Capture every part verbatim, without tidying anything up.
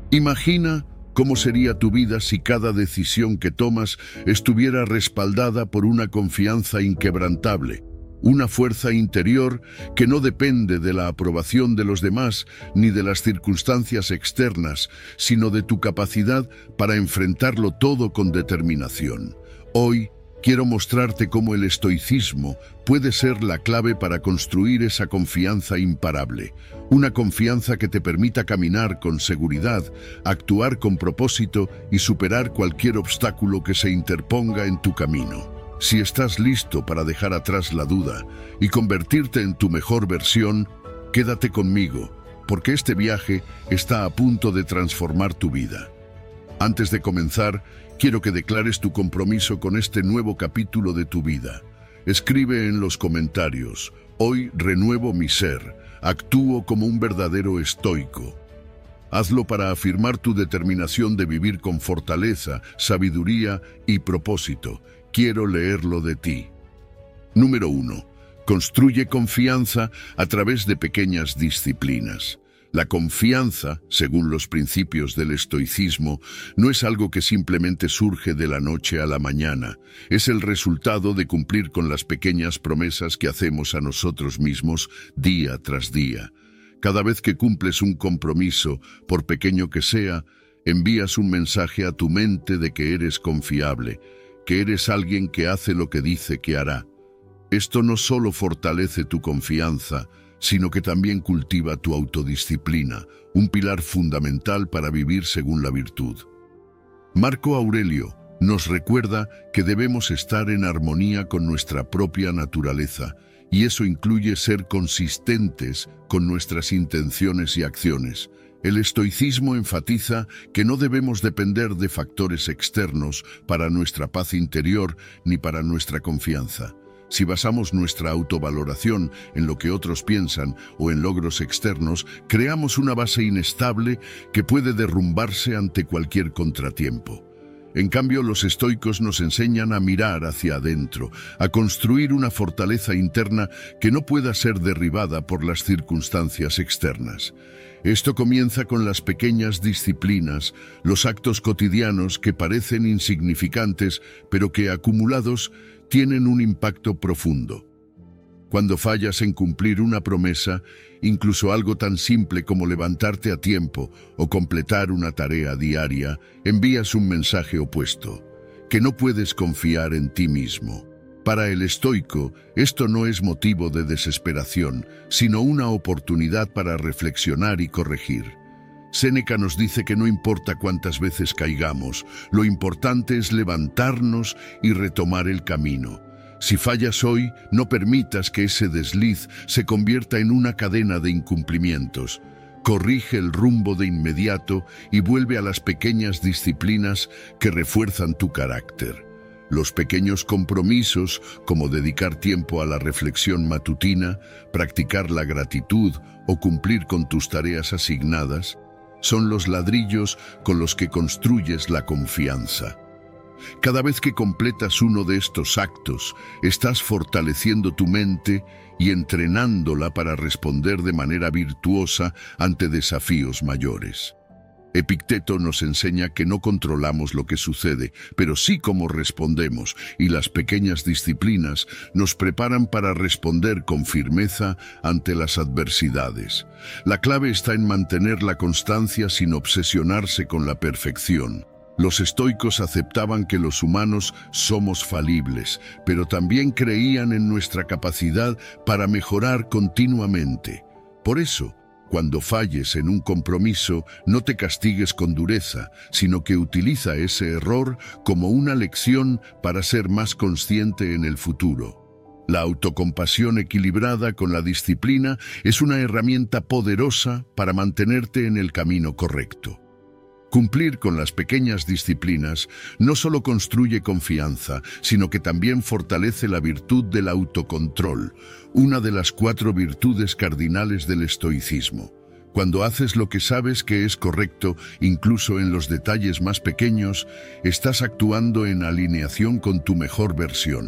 Imagina cómo sería tu vida si cada decisión que tomas estuviera respaldada por una confianza inquebrantable, una fuerza interior que no depende de la aprobación de los demás ni de las circunstancias externas, sino de tu capacidad para enfrentarlo todo con determinación. Hoy, quiero mostrarte cómo el estoicismo puede ser la clave para construir esa confianza imparable, una confianza que te permita caminar con seguridad, actuar con propósito y superar cualquier obstáculo que se interponga en tu camino. Si estás listo para dejar atrás la duda y convertirte en tu mejor versión, quédate conmigo, porque este viaje está a punto de transformar tu vida. Antes de comenzar, quiero que declares tu compromiso con este nuevo capítulo de tu vida. Escribe en los comentarios: hoy renuevo mi ser, actúo como un verdadero estoico. Hazlo para afirmar tu determinación de vivir con fortaleza, sabiduría y propósito. Quiero leerlo de ti. Número uno. Construye confianza a través de pequeñas disciplinas. La confianza, según los principios del estoicismo, no es algo que simplemente surge de la noche a la mañana. Es el resultado de cumplir con las pequeñas promesas que hacemos a nosotros mismos día tras día. Cada vez que cumples un compromiso, por pequeño que sea, envías un mensaje a tu mente de que eres confiable, que eres alguien que hace lo que dice que hará. Esto no solo fortalece tu confianza, sino que también cultiva tu autodisciplina, un pilar fundamental para vivir según la virtud. Marco Aurelio nos recuerda que debemos estar en armonía con nuestra propia naturaleza, y eso incluye ser consistentes con nuestras intenciones y acciones. El estoicismo enfatiza que no debemos depender de factores externos para nuestra paz interior ni para nuestra confianza. Si basamos nuestra autovaloración en lo que otros piensan o en logros externos, creamos una base inestable que puede derrumbarse ante cualquier contratiempo. En cambio, los estoicos nos enseñan a mirar hacia adentro, a construir una fortaleza interna que no pueda ser derribada por las circunstancias externas. Esto comienza con las pequeñas disciplinas, los actos cotidianos que parecen insignificantes, pero que acumulados tienen un impacto profundo. Cuando fallas en cumplir una promesa, incluso algo tan simple como levantarte a tiempo o completar una tarea diaria, envías un mensaje opuesto, que no puedes confiar en ti mismo. Para el estoico, esto no es motivo de desesperación, sino una oportunidad para reflexionar y corregir. Séneca nos dice que no importa cuántas veces caigamos, lo importante es levantarnos y retomar el camino. Si fallas hoy, no permitas que ese desliz se convierta en una cadena de incumplimientos. Corrige el rumbo de inmediato y vuelve a las pequeñas disciplinas que refuerzan tu carácter. Los pequeños compromisos, como dedicar tiempo a la reflexión matutina, practicar la gratitud o cumplir con tus tareas asignadas, son los ladrillos con los que construyes la confianza. Cada vez que completas uno de estos actos, estás fortaleciendo tu mente y entrenándola para responder de manera virtuosa ante desafíos mayores. Epicteto nos enseña que no controlamos lo que sucede, pero sí cómo respondemos, y las pequeñas disciplinas nos preparan para responder con firmeza ante las adversidades. La clave está en mantener la constancia sin obsesionarse con la perfección. Los estoicos aceptaban que los humanos somos falibles, pero también creían en nuestra capacidad para mejorar continuamente. Por eso, cuando falles en un compromiso, no te castigues con dureza, sino que utiliza ese error como una lección para ser más consciente en el futuro. La autocompasión equilibrada con la disciplina es una herramienta poderosa para mantenerte en el camino correcto. Cumplir con las pequeñas disciplinas no solo construye confianza, sino que también fortalece la virtud del autocontrol, una de las cuatro virtudes cardinales del estoicismo. Cuando haces lo que sabes que es correcto, incluso en los detalles más pequeños, estás actuando en alineación con tu mejor versión.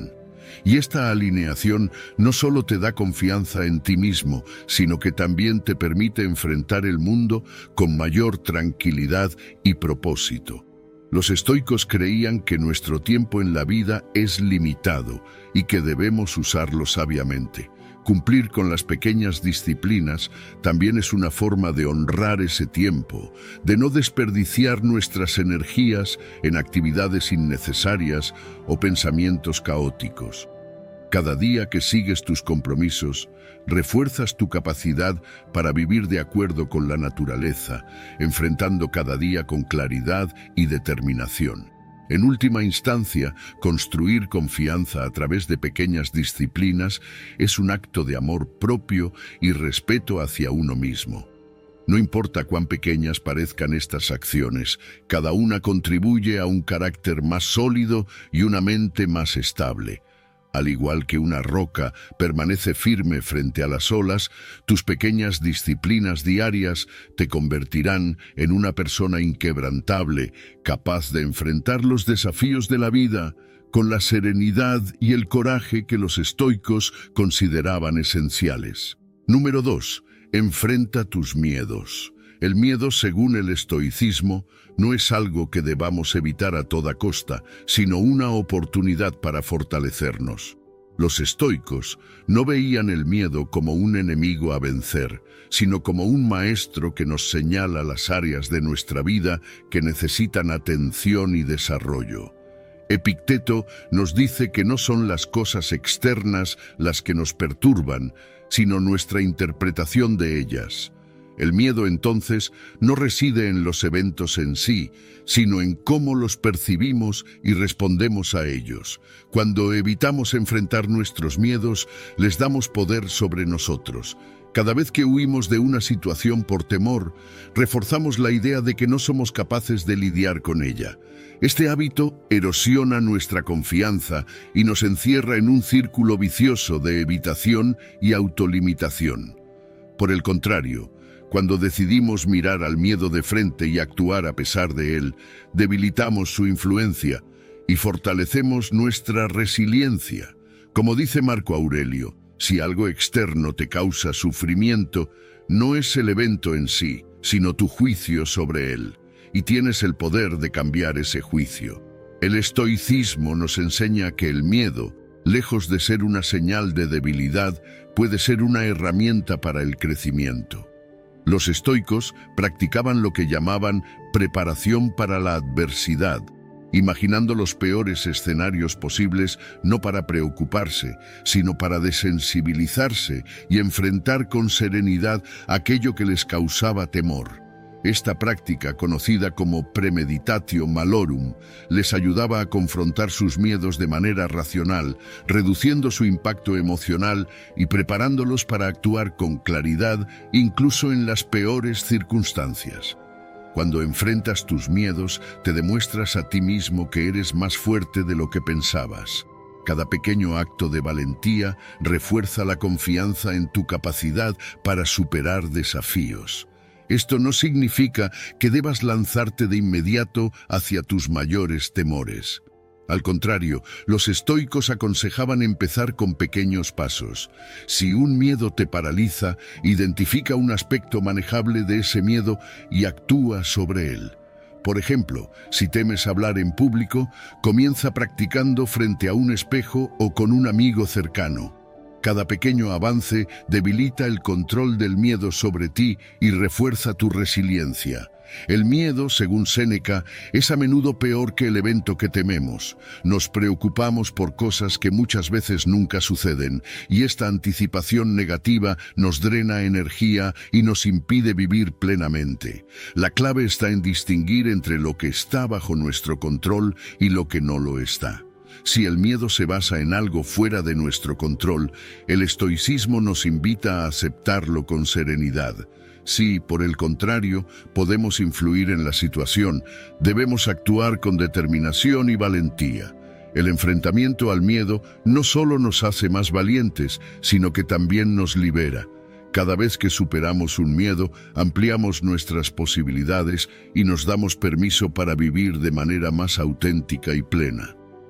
Y esta alineación no solo te da confianza en ti mismo, sino que también te permite enfrentar el mundo con mayor tranquilidad y propósito. Los estoicos creían que nuestro tiempo en la vida es limitado y que debemos usarlo sabiamente. Cumplir con las pequeñas disciplinas también es una forma de honrar ese tiempo, de no desperdiciar nuestras energías en actividades innecesarias o pensamientos caóticos. Cada día que sigues tus compromisos, refuerzas tu capacidad para vivir de acuerdo con la naturaleza, enfrentando cada día con claridad y determinación. En última instancia, construir confianza a través de pequeñas disciplinas es un acto de amor propio y respeto hacia uno mismo. No importa cuán pequeñas parezcan estas acciones, cada una contribuye a un carácter más sólido y una mente más estable. Al igual que una roca permanece firme frente a las olas, tus pequeñas disciplinas diarias te convertirán en una persona inquebrantable, capaz de enfrentar los desafíos de la vida con la serenidad y el coraje que los estoicos consideraban esenciales. Número dos. Enfrenta tus miedos. El miedo, según el estoicismo, no es algo que debamos evitar a toda costa, sino una oportunidad para fortalecernos. Los estoicos no veían el miedo como un enemigo a vencer, sino como un maestro que nos señala las áreas de nuestra vida que necesitan atención y desarrollo. Epicteto nos dice que no son las cosas externas las que nos perturban, sino nuestra interpretación de ellas. El miedo, entonces, no reside en los eventos en sí, sino en cómo los percibimos y respondemos a ellos. Cuando evitamos enfrentar nuestros miedos, les damos poder sobre nosotros. Cada vez que huimos de una situación por temor, reforzamos la idea de que no somos capaces de lidiar con ella. Este hábito erosiona nuestra confianza y nos encierra en un círculo vicioso de evitación y autolimitación. Por el contrario, cuando decidimos mirar al miedo de frente y actuar a pesar de él, debilitamos su influencia y fortalecemos nuestra resiliencia. Como dice Marco Aurelio, si algo externo te causa sufrimiento, no es el evento en sí, sino tu juicio sobre él, y tienes el poder de cambiar ese juicio. El estoicismo nos enseña que el miedo, lejos de ser una señal de debilidad, puede ser una herramienta para el crecimiento. Los estoicos practicaban lo que llamaban preparación para la adversidad, imaginando los peores escenarios posibles no para preocuparse, sino para desensibilizarse y enfrentar con serenidad aquello que les causaba temor. Esta práctica, conocida como premeditatio malorum, les ayudaba a confrontar sus miedos de manera racional, reduciendo su impacto emocional y preparándolos para actuar con claridad incluso en las peores circunstancias. Cuando enfrentas tus miedos, te demuestras a ti mismo que eres más fuerte de lo que pensabas. Cada pequeño acto de valentía refuerza la confianza en tu capacidad para superar desafíos. Esto no significa que debas lanzarte de inmediato hacia tus mayores temores. Al contrario, los estoicos aconsejaban empezar con pequeños pasos. Si un miedo te paraliza, identifica un aspecto manejable de ese miedo y actúa sobre él. Por ejemplo, si temes hablar en público, comienza practicando frente a un espejo o con un amigo cercano. Cada pequeño avance debilita el control del miedo sobre ti y refuerza tu resiliencia. El miedo, según Séneca, es a menudo peor que el evento que tememos. Nos preocupamos por cosas que muchas veces nunca suceden, y esta anticipación negativa nos drena energía y nos impide vivir plenamente. La clave está en distinguir entre lo que está bajo nuestro control y lo que no lo está. Si el miedo se basa en algo fuera de nuestro control, el estoicismo nos invita a aceptarlo con serenidad. Si, por el contrario, podemos influir en la situación, debemos actuar con determinación y valentía. El enfrentamiento al miedo no solo nos hace más valientes, sino que también nos libera. Cada vez que superamos un miedo, ampliamos nuestras posibilidades y nos damos permiso para vivir de manera más auténtica y plena.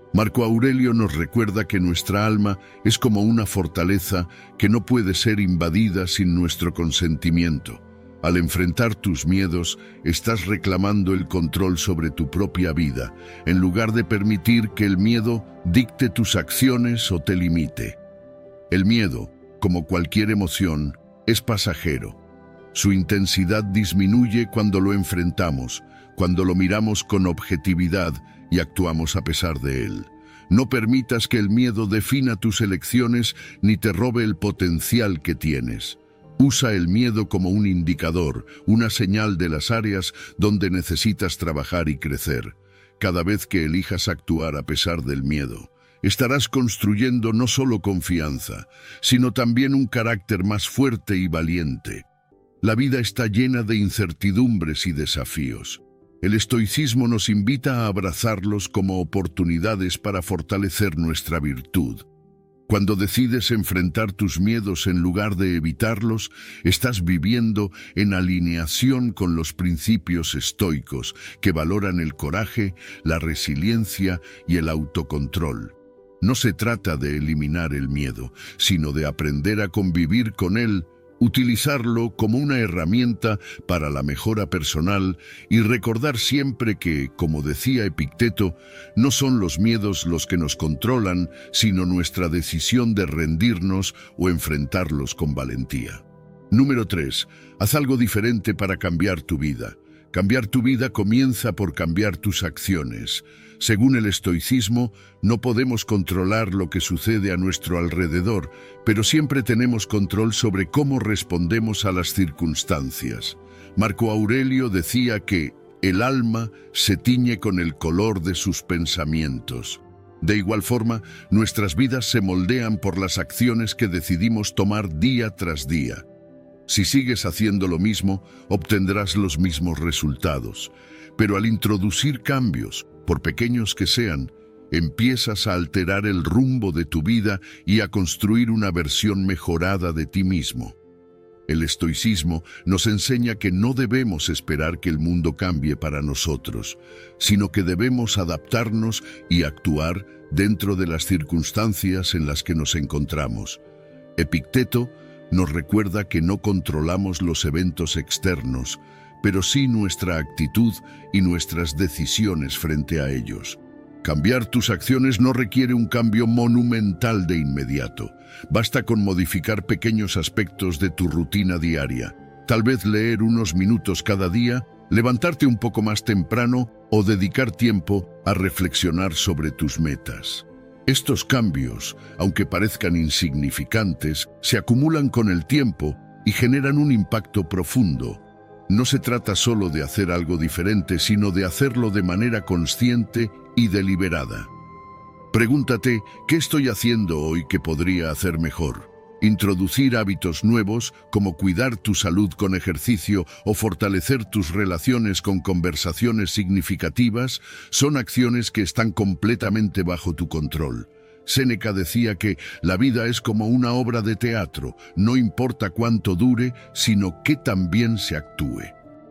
Marco Aurelio nos recuerda que nuestra alma es como una fortaleza que no puede ser invadida sin nuestro consentimiento. Al enfrentar tus miedos, estás reclamando el control sobre tu propia vida, en lugar de permitir que el miedo dicte tus acciones o te limite. El miedo, como cualquier emoción, es pasajero. Su intensidad disminuye cuando lo enfrentamos, cuando lo miramos con objetividad y actuamos a pesar de él. No permitas que el miedo defina tus elecciones ni te robe el potencial que tienes. Usa el miedo como un indicador, una señal de las áreas donde necesitas trabajar y crecer. Cada vez que elijas actuar a pesar del miedo, estarás construyendo no solo confianza, sino también un carácter más fuerte y valiente. La vida está llena de incertidumbres y desafíos. El estoicismo nos invita a abrazarlos como oportunidades para fortalecer nuestra virtud. Cuando decides enfrentar tus miedos en lugar de evitarlos, estás viviendo en alineación con los principios estoicos que valoran el coraje, la resiliencia y el autocontrol. No se trata de eliminar el miedo, sino de aprender a convivir con él, utilizarlo como una herramienta para la mejora personal y recordar siempre que, como decía Epicteto, no son los miedos los que nos controlan, sino nuestra decisión de rendirnos o enfrentarlos con valentía. Número tres. Haz algo diferente para cambiar tu vida. Cambiar tu vida comienza por cambiar tus acciones. Según el estoicismo, no podemos controlar lo que sucede a nuestro alrededor, pero siempre tenemos control sobre cómo respondemos a las circunstancias. Marco Aurelio decía que el alma se tiñe con el color de sus pensamientos. De igual forma, nuestras vidas se moldean por las acciones que decidimos tomar día tras día. Si sigues haciendo lo mismo, obtendrás los mismos resultados. Pero al introducir cambios, por pequeños que sean, empiezas a alterar el rumbo de tu vida y a construir una versión mejorada de ti mismo. El estoicismo nos enseña que no debemos esperar que el mundo cambie para nosotros, sino que debemos adaptarnos y actuar dentro de las circunstancias en las que nos encontramos. Epicteto nos recuerda que no controlamos los eventos externos, pero sí nuestra actitud y nuestras decisiones frente a ellos. Cambiar tus acciones no requiere un cambio monumental de inmediato. Basta con modificar pequeños aspectos de tu rutina diaria. Tal vez leer unos minutos cada día, levantarte un poco más temprano o dedicar tiempo a reflexionar sobre tus metas. Estos cambios, aunque parezcan insignificantes, se acumulan con el tiempo y generan un impacto profundo. No se trata solo de hacer algo diferente, sino de hacerlo de manera consciente y deliberada. Pregúntate, ¿qué estoy haciendo hoy que podría hacer mejor? Introducir hábitos nuevos, como cuidar tu salud con ejercicio o fortalecer tus relaciones con conversaciones significativas, son acciones que están completamente bajo tu control. Séneca decía que la vida es como una obra de teatro, no importa cuánto dure, sino que también se actúe.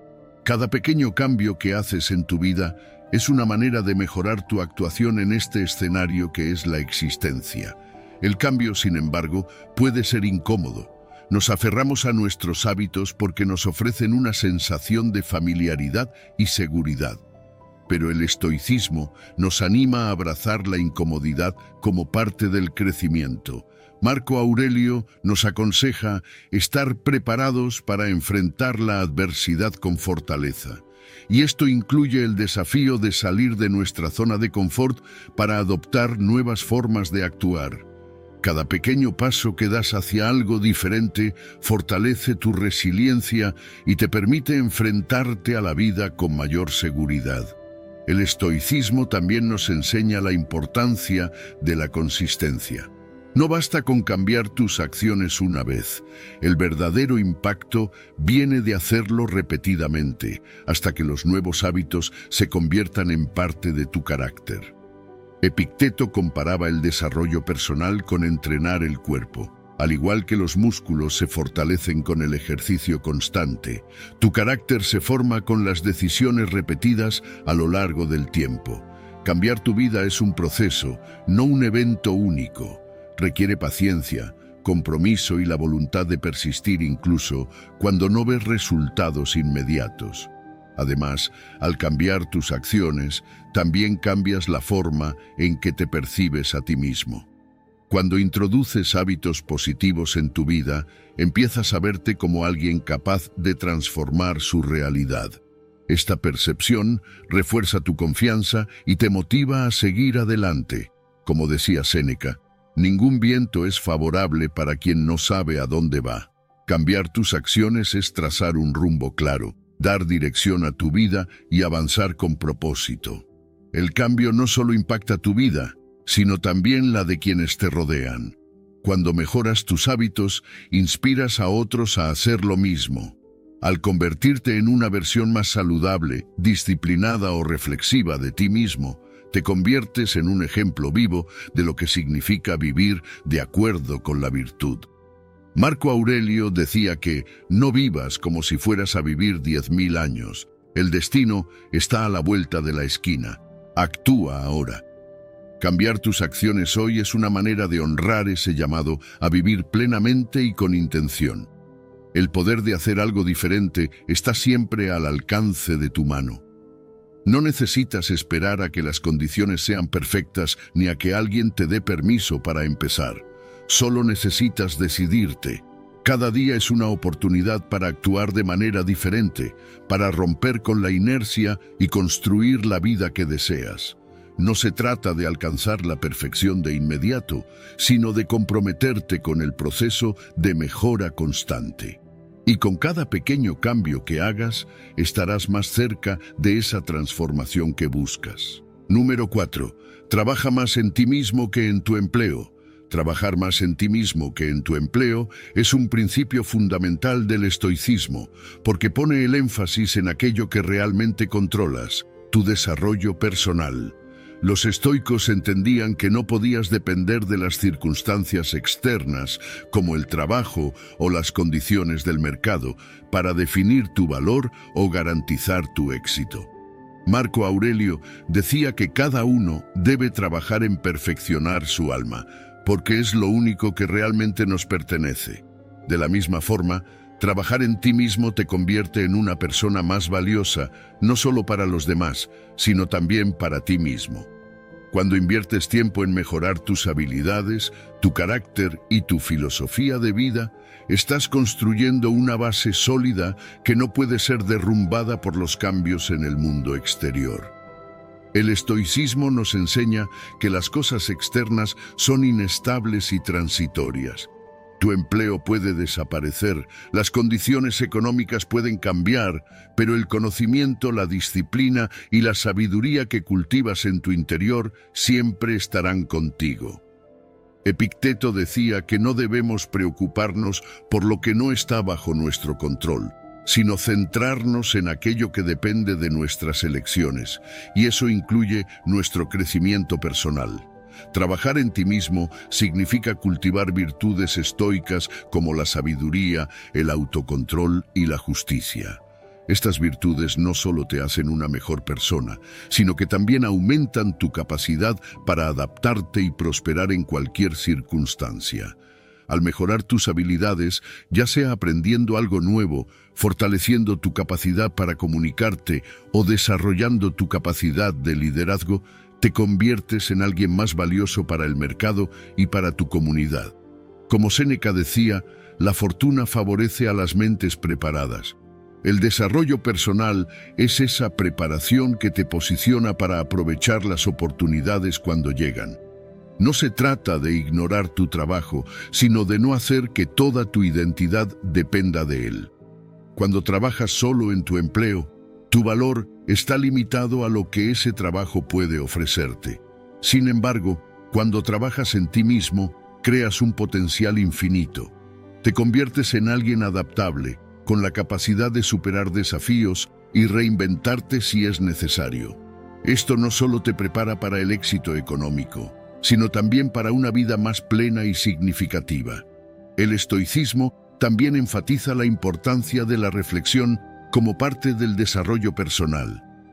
Cada pequeño cambio que haces en tu vida es una manera de mejorar tu actuación en este escenario que es la existencia. El cambio, sin embargo, puede ser incómodo. Nos aferramos a nuestros hábitos porque nos ofrecen una sensación de familiaridad y seguridad. Pero el estoicismo nos anima a abrazar la incomodidad como parte del crecimiento. Marco Aurelio nos aconseja estar preparados para enfrentar la adversidad con fortaleza. Y esto incluye el desafío de salir de nuestra zona de confort para adoptar nuevas formas de actuar. Cada pequeño paso que das hacia algo diferente fortalece tu resiliencia y te permite enfrentarte a la vida con mayor seguridad. El estoicismo también nos enseña la importancia de la consistencia. No basta con cambiar tus acciones una vez. El verdadero impacto viene de hacerlo repetidamente, hasta que los nuevos hábitos se conviertan en parte de tu carácter. Epicteto comparaba el desarrollo personal con entrenar el cuerpo. Al igual que los músculos se fortalecen con el ejercicio constante, tu carácter se forma con las decisiones repetidas a lo largo del tiempo. Cambiar tu vida es un proceso, no un evento único. Requiere paciencia, compromiso y la voluntad de persistir incluso cuando no ves resultados inmediatos. Además, al cambiar tus acciones, también cambias la forma en que te percibes a ti mismo. Cuando introduces hábitos positivos en tu vida, empiezas a verte como alguien capaz de transformar su realidad. Esta percepción refuerza tu confianza y te motiva a seguir adelante. Como decía Séneca, ningún viento es favorable para quien no sabe a dónde va. Cambiar tus acciones es trazar un rumbo claro, dar dirección a tu vida y avanzar con propósito. El cambio no solo impacta tu vida, sino también la de quienes te rodean. Cuando mejoras tus hábitos, inspiras a otros a hacer lo mismo. Al convertirte en una versión más saludable, disciplinada o reflexiva de ti mismo, te conviertes en un ejemplo vivo de lo que significa vivir de acuerdo con la virtud. Marco Aurelio decía que no vivas como si fueras a vivir diez mil años. El destino está a la vuelta de la esquina. Actúa ahora. Cambiar tus acciones hoy es una manera de honrar ese llamado a vivir plenamente y con intención. El poder de hacer algo diferente está siempre al alcance de tu mano. No necesitas esperar a que las condiciones sean perfectas ni a que alguien te dé permiso para empezar. Solo necesitas decidirte. Cada día es una oportunidad para actuar de manera diferente, para romper con la inercia y construir la vida que deseas. No se trata de alcanzar la perfección de inmediato, sino de comprometerte con el proceso de mejora constante. Y con cada pequeño cambio que hagas, estarás más cerca de esa transformación que buscas. Número cuatro. Trabaja más en ti mismo que en tu empleo. Trabajar más en ti mismo que en tu empleo es un principio fundamental del estoicismo, porque pone el énfasis en aquello que realmente controlas, tu desarrollo personal. Los estoicos entendían que no podías depender de las circunstancias externas, como el trabajo o las condiciones del mercado, para definir tu valor o garantizar tu éxito. Marco Aurelio decía que cada uno debe trabajar en perfeccionar su alma, porque es lo único que realmente nos pertenece. De la misma forma, trabajar en ti mismo te convierte en una persona más valiosa, no solo para los demás, sino también para ti mismo. Cuando inviertes tiempo en mejorar tus habilidades, tu carácter y tu filosofía de vida, estás construyendo una base sólida que no puede ser derrumbada por los cambios en el mundo exterior. El estoicismo nos enseña que las cosas externas son inestables y transitorias. Tu empleo puede desaparecer, las condiciones económicas pueden cambiar, pero el conocimiento, la disciplina y la sabiduría que cultivas en tu interior siempre estarán contigo. Epicteto decía que no debemos preocuparnos por lo que no está bajo nuestro control, sino centrarnos en aquello que depende de nuestras elecciones, y eso incluye nuestro crecimiento personal. Trabajar en ti mismo significa cultivar virtudes estoicas como la sabiduría, el autocontrol y la justicia. Estas virtudes no solo te hacen una mejor persona, sino que también aumentan tu capacidad para adaptarte y prosperar en cualquier circunstancia. Al mejorar tus habilidades, ya sea aprendiendo algo nuevo, fortaleciendo tu capacidad para comunicarte o desarrollando tu capacidad de liderazgo, te conviertes en alguien más valioso para el mercado y para tu comunidad. Como Séneca decía, la fortuna favorece a las mentes preparadas. El desarrollo personal es esa preparación que te posiciona para aprovechar las oportunidades cuando llegan. No se trata de ignorar tu trabajo, sino de no hacer que toda tu identidad dependa de él. Cuando trabajas solo en tu empleo, tu valor está limitado a lo que ese trabajo puede ofrecerte. Sin embargo, cuando trabajas en ti mismo, creas un potencial infinito. Te conviertes en alguien adaptable, con la capacidad de superar desafíos y reinventarte si es necesario. Esto no solo te prepara para el éxito económico, sino también para una vida más plena y significativa. El estoicismo también enfatiza la importancia de la reflexión como parte del desarrollo personal.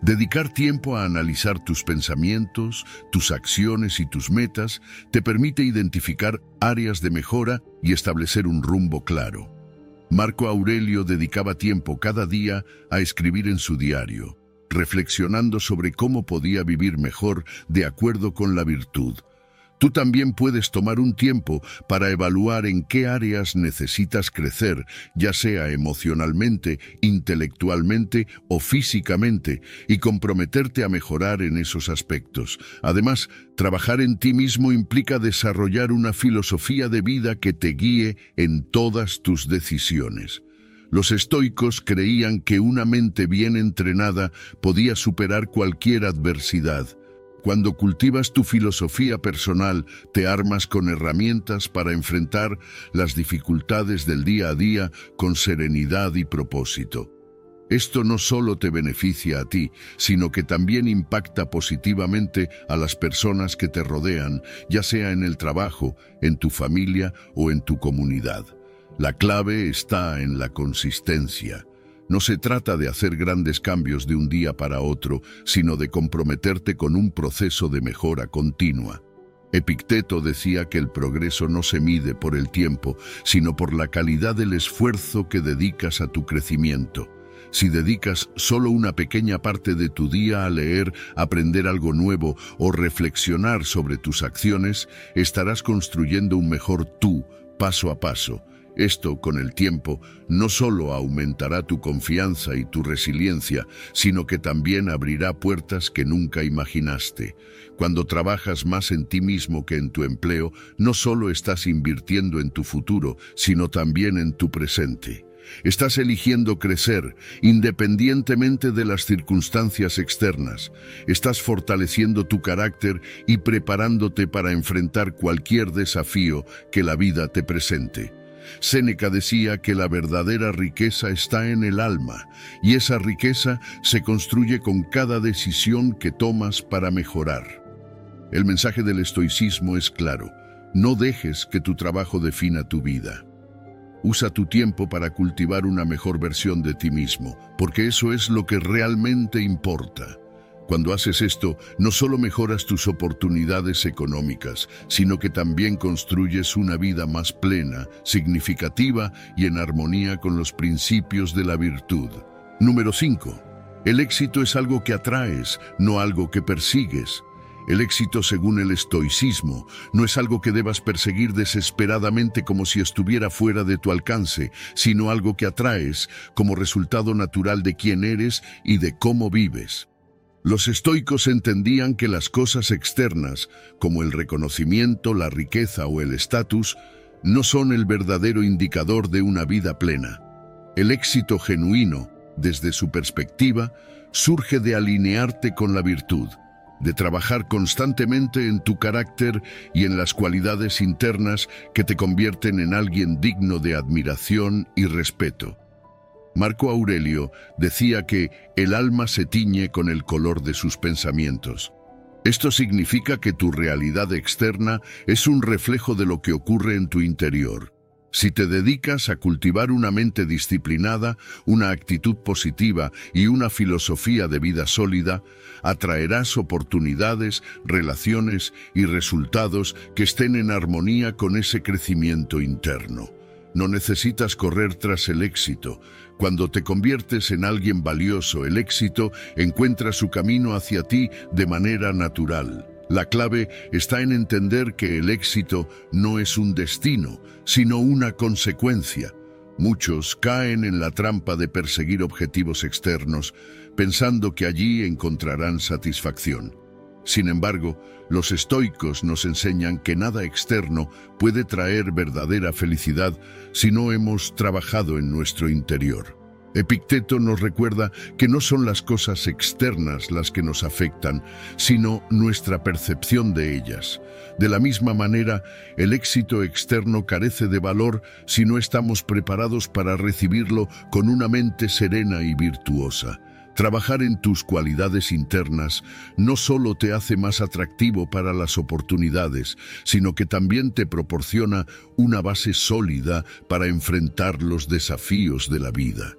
Dedicar tiempo a analizar tus pensamientos, tus acciones y tus metas te permite identificar áreas de mejora y establecer un rumbo claro. Marco Aurelio dedicaba tiempo cada día a escribir en su diario, reflexionando sobre cómo podía vivir mejor de acuerdo con la virtud. Tú también puedes tomar un tiempo para evaluar en qué áreas necesitas crecer, ya sea emocionalmente, intelectualmente o físicamente, y comprometerte a mejorar en esos aspectos. Además, trabajar en ti mismo implica desarrollar una filosofía de vida que te guíe en todas tus decisiones. Los estoicos creían que una mente bien entrenada podía superar cualquier adversidad. Cuando cultivas tu filosofía personal, te armas con herramientas para enfrentar las dificultades del día a día con serenidad y propósito. Esto no solo te beneficia a ti, sino que también impacta positivamente a las personas que te rodean, ya sea en el trabajo, en tu familia o en tu comunidad. La clave está en la consistencia. No se trata de hacer grandes cambios de un día para otro, sino de comprometerte con un proceso de mejora continua. Epicteto decía que el progreso no se mide por el tiempo, sino por la calidad del esfuerzo que dedicas a tu crecimiento. Si dedicas solo una pequeña parte de tu día a leer, aprender algo nuevo o reflexionar sobre tus acciones, estarás construyendo un mejor tú, paso a paso. Esto, con el tiempo, no solo aumentará tu confianza y tu resiliencia, sino que también abrirá puertas que nunca imaginaste. Cuando trabajas más en ti mismo que en tu empleo, no solo estás invirtiendo en tu futuro, sino también en tu presente. Estás eligiendo crecer, independientemente de las circunstancias externas. Estás fortaleciendo tu carácter y preparándote para enfrentar cualquier desafío que la vida te presente. Séneca decía que la verdadera riqueza está en el alma, y esa riqueza se construye con cada decisión que tomas para mejorar. El mensaje del estoicismo es claro: no dejes que tu trabajo defina tu vida. Usa tu tiempo para cultivar una mejor versión de ti mismo, porque eso es lo que realmente importa. Cuando haces esto, no solo mejoras tus oportunidades económicas, sino que también construyes una vida más plena, significativa y en armonía con los principios de la virtud. Número cinco. El éxito es algo que atraes, no algo que persigues. El éxito, según el estoicismo, no es algo que debas perseguir desesperadamente como si estuviera fuera de tu alcance, sino algo que atraes como resultado natural de quién eres y de cómo vives. Los estoicos entendían que las cosas externas, como el reconocimiento, la riqueza o el estatus, no son el verdadero indicador de una vida plena. El éxito genuino, desde su perspectiva, surge de alinearte con la virtud, de trabajar constantemente en tu carácter y en las cualidades internas que te convierten en alguien digno de admiración y respeto. Marco Aurelio decía que el alma se tiñe con el color de sus pensamientos. Esto significa que tu realidad externa es un reflejo de lo que ocurre en tu interior. Si te dedicas a cultivar una mente disciplinada, una actitud positiva y una filosofía de vida sólida, atraerás oportunidades, relaciones y resultados que estén en armonía con ese crecimiento interno. No necesitas correr tras el éxito. Cuando te conviertes en alguien valioso, el éxito encuentra su camino hacia ti de manera natural. La clave está en entender que el éxito no es un destino, sino una consecuencia. Muchos caen en la trampa de perseguir objetivos externos, pensando que allí encontrarán satisfacción. Sin embargo, los estoicos nos enseñan que nada externo puede traer verdadera felicidad si no hemos trabajado en nuestro interior. Epicteto nos recuerda que no son las cosas externas las que nos afectan, sino nuestra percepción de ellas. De la misma manera, el éxito externo carece de valor si no estamos preparados para recibirlo con una mente serena y virtuosa. Trabajar en tus cualidades internas no solo te hace más atractivo para las oportunidades, sino que también te proporciona una base sólida para enfrentar los desafíos de la vida.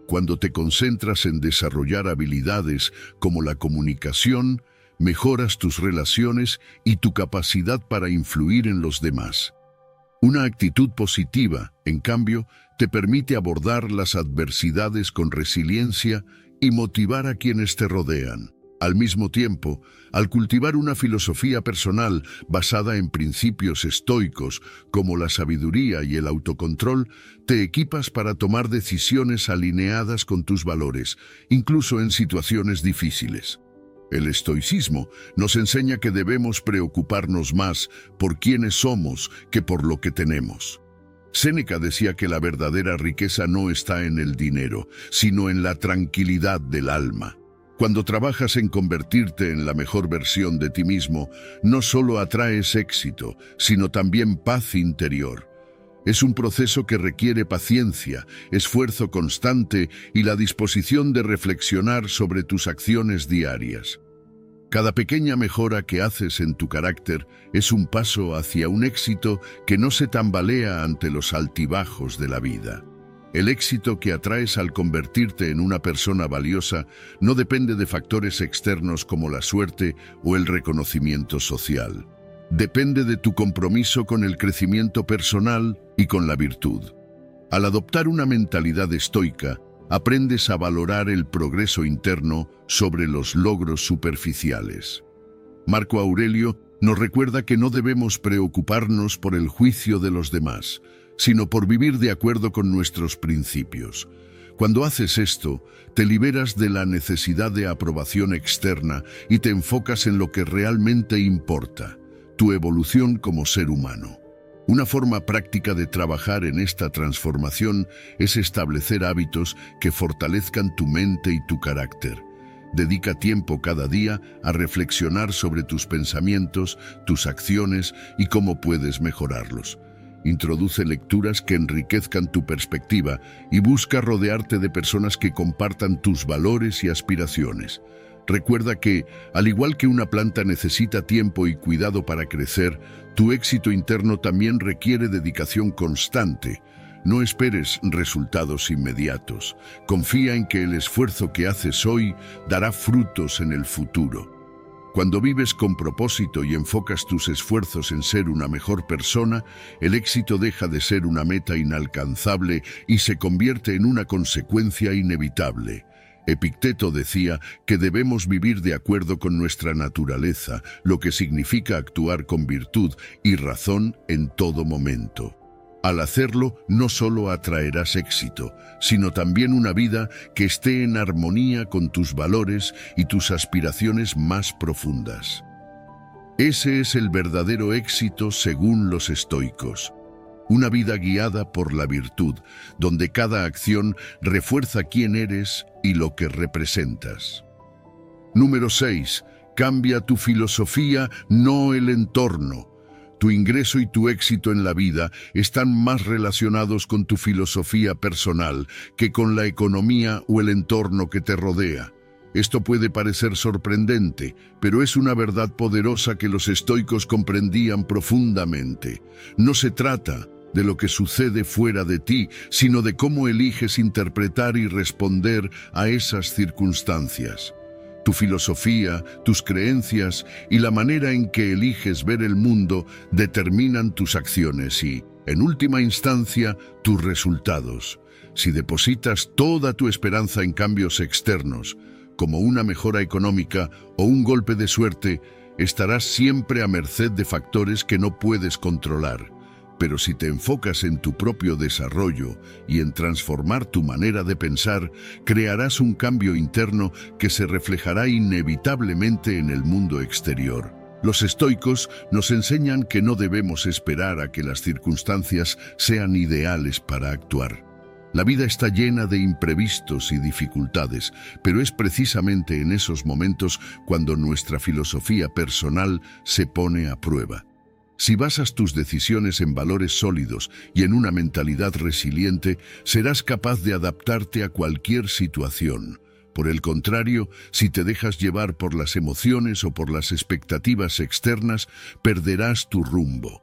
Cuando te concentras en desarrollar habilidades como la comunicación, mejoras tus relaciones y tu capacidad para influir en los demás. Una actitud positiva, en cambio, te permite abordar las adversidades con resiliencia y motivar a quienes te rodean. Al mismo tiempo, al cultivar una filosofía personal basada en principios estoicos como la sabiduría y el autocontrol, te equipas para tomar decisiones alineadas con tus valores, incluso en situaciones difíciles. El estoicismo nos enseña que debemos preocuparnos más por quiénes somos que por lo que tenemos. Séneca decía que la verdadera riqueza no está en el dinero, sino en la tranquilidad del alma. Cuando trabajas en convertirte en la mejor versión de ti mismo, no solo atraes éxito, sino también paz interior. Es un proceso que requiere paciencia, esfuerzo constante y la disposición de reflexionar sobre tus acciones diarias. Cada pequeña mejora que haces en tu carácter es un paso hacia un éxito que no se tambalea ante los altibajos de la vida. El éxito que atraes al convertirte en una persona valiosa no depende de factores externos como la suerte o el reconocimiento social. Depende de tu compromiso con el crecimiento personal y con la virtud. Al adoptar una mentalidad estoica, aprendes a valorar el progreso interno sobre los logros superficiales. Marco Aurelio nos recuerda que no debemos preocuparnos por el juicio de los demás, sino por vivir de acuerdo con nuestros principios. Cuando haces esto, te liberas de la necesidad de aprobación externa y te enfocas en lo que realmente importa, tu evolución como ser humano. Una forma práctica de trabajar en esta transformación es establecer hábitos que fortalezcan tu mente y tu carácter. Dedica tiempo cada día a reflexionar sobre tus pensamientos, tus acciones y cómo puedes mejorarlos. Introduce lecturas que enriquezcan tu perspectiva y busca rodearte de personas que compartan tus valores y aspiraciones. Recuerda que, al igual que una planta necesita tiempo y cuidado para crecer, tu éxito interno también requiere dedicación constante. No esperes resultados inmediatos. Confía en que el esfuerzo que haces hoy dará frutos en el futuro. Cuando vives con propósito y enfocas tus esfuerzos en ser una mejor persona, el éxito deja de ser una meta inalcanzable y se convierte en una consecuencia inevitable. Epicteto decía que debemos vivir de acuerdo con nuestra naturaleza, lo que significa actuar con virtud y razón en todo momento. Al hacerlo, no solo atraerás éxito, sino también una vida que esté en armonía con tus valores y tus aspiraciones más profundas. Ese es el verdadero éxito según los estoicos. Una vida guiada por la virtud, donde cada acción refuerza quién eres y lo que representas. Número seis. Cambia tu filosofía, no el entorno. Tu ingreso y tu éxito en la vida están más relacionados con tu filosofía personal que con la economía o el entorno que te rodea. Esto puede parecer sorprendente, pero es una verdad poderosa que los estoicos comprendían profundamente. No se trata de lo que sucede fuera de ti, sino de cómo eliges interpretar y responder a esas circunstancias. Tu filosofía, tus creencias y la manera en que eliges ver el mundo determinan tus acciones y, en última instancia, tus resultados. Si depositas toda tu esperanza en cambios externos, como una mejora económica o un golpe de suerte, estarás siempre a merced de factores que no puedes controlar. Pero si te enfocas en tu propio desarrollo y en transformar tu manera de pensar, crearás un cambio interno que se reflejará inevitablemente en el mundo exterior. Los estoicos nos enseñan que no debemos esperar a que las circunstancias sean ideales para actuar. La vida está llena de imprevistos y dificultades, pero es precisamente en esos momentos cuando nuestra filosofía personal se pone a prueba. Si basas tus decisiones en valores sólidos y en una mentalidad resiliente, serás capaz de adaptarte a cualquier situación. Por el contrario, si te dejas llevar por las emociones o por las expectativas externas, perderás tu rumbo.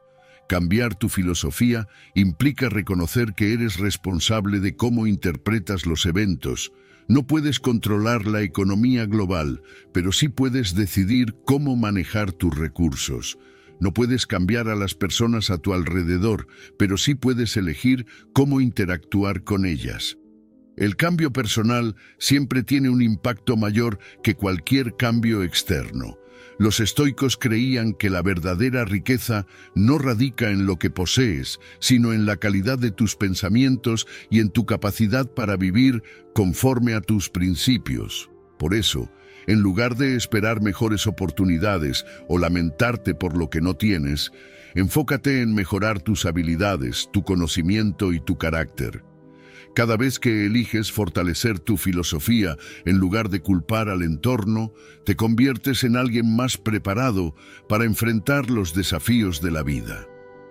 Cambiar tu filosofía implica reconocer que eres responsable de cómo interpretas los eventos. No puedes controlar la economía global, pero sí puedes decidir cómo manejar tus recursos. No puedes cambiar a las personas a tu alrededor, pero sí puedes elegir cómo interactuar con ellas. El cambio personal siempre tiene un impacto mayor que cualquier cambio externo. Los estoicos creían que la verdadera riqueza no radica en lo que posees, sino en la calidad de tus pensamientos y en tu capacidad para vivir conforme a tus principios. Por eso, en lugar de esperar mejores oportunidades o lamentarte por lo que no tienes, enfócate en mejorar tus habilidades, tu conocimiento y tu carácter. Cada vez que eliges fortalecer tu filosofía en lugar de culpar al entorno, te conviertes en alguien más preparado para enfrentar los desafíos de la vida.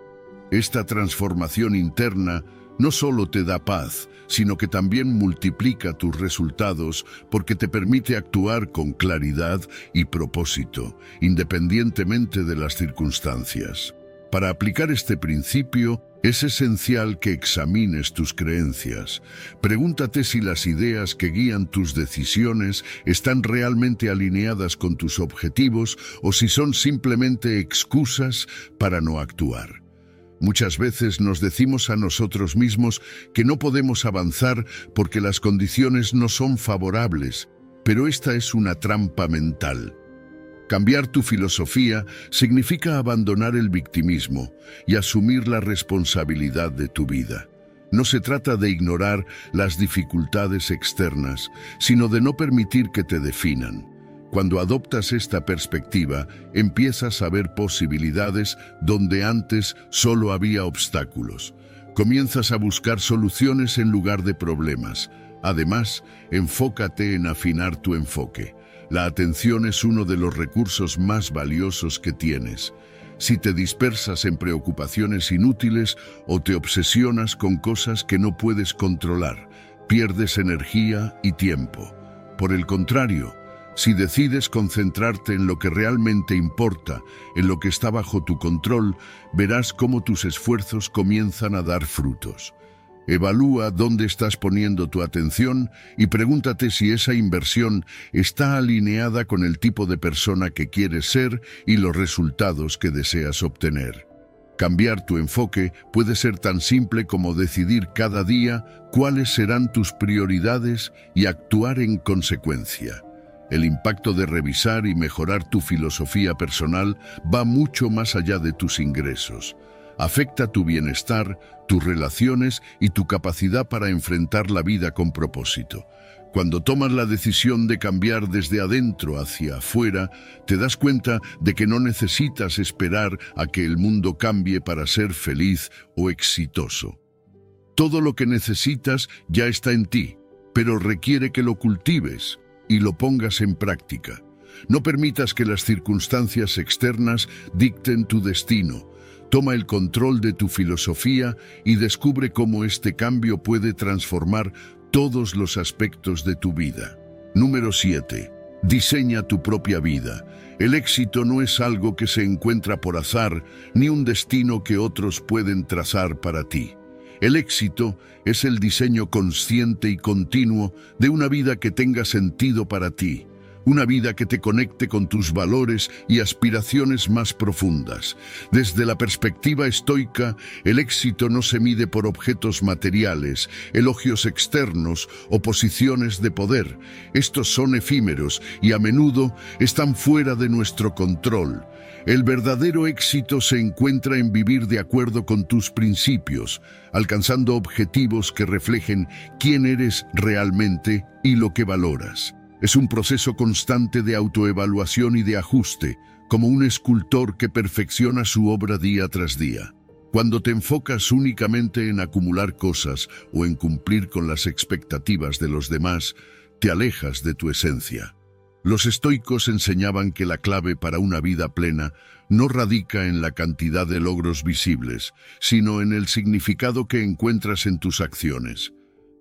Esta transformación interna no solo te da paz, sino que también multiplica tus resultados porque te permite actuar con claridad y propósito, independientemente de las circunstancias. Para aplicar este principio, es esencial que examines tus creencias. Pregúntate si las ideas que guían tus decisiones están realmente alineadas con tus objetivos o si son simplemente excusas para no actuar. Muchas veces nos decimos a nosotros mismos que no podemos avanzar porque las condiciones no son favorables, pero esta es una trampa mental. Cambiar tu filosofía significa abandonar el victimismo y asumir la responsabilidad de tu vida. No se trata de ignorar las dificultades externas, sino de no permitir que te definan. Cuando adoptas esta perspectiva, empiezas a ver posibilidades donde antes solo había obstáculos. Comienzas a buscar soluciones en lugar de problemas. Además, enfócate en afinar tu enfoque. La atención es uno de los recursos más valiosos que tienes. Si te dispersas en preocupaciones inútiles o te obsesionas con cosas que no puedes controlar, pierdes energía y tiempo. Por el contrario, si decides concentrarte en lo que realmente importa, en lo que está bajo tu control, verás cómo tus esfuerzos comienzan a dar frutos. Evalúa dónde estás poniendo tu atención y pregúntate si esa inversión está alineada con el tipo de persona que quieres ser y los resultados que deseas obtener. Cambiar tu enfoque puede ser tan simple como decidir cada día cuáles serán tus prioridades y actuar en consecuencia. El impacto de revisar y mejorar tu filosofía personal va mucho más allá de tus ingresos. Afecta tu bienestar, tus relaciones y tu capacidad para enfrentar la vida con propósito. Cuando tomas la decisión de cambiar desde adentro hacia afuera, te das cuenta de que no necesitas esperar a que el mundo cambie para ser feliz o exitoso. Todo lo que necesitas ya está en ti, pero requiere que lo cultives y lo pongas en práctica. No permitas que las circunstancias externas dicten tu destino. Toma el control de tu filosofía y descubre cómo este cambio puede transformar todos los aspectos de tu vida. Número siete. Diseña tu propia vida. El éxito no es algo que se encuentra por azar, ni un destino que otros pueden trazar para ti. El éxito es el diseño consciente y continuo de una vida que tenga sentido para ti. Una vida que te conecte con tus valores y aspiraciones más profundas. Desde la perspectiva estoica, el éxito no se mide por objetos materiales, elogios externos o posiciones de poder. Estos son efímeros y a menudo están fuera de nuestro control. El verdadero éxito se encuentra en vivir de acuerdo con tus principios, alcanzando objetivos que reflejen quién eres realmente y lo que valoras. Es un proceso constante de autoevaluación y de ajuste, como un escultor que perfecciona su obra día tras día. Cuando te enfocas únicamente en acumular cosas o en cumplir con las expectativas de los demás, te alejas de tu esencia. Los estoicos enseñaban que la clave para una vida plena no radica en la cantidad de logros visibles, sino en el significado que encuentras en tus acciones.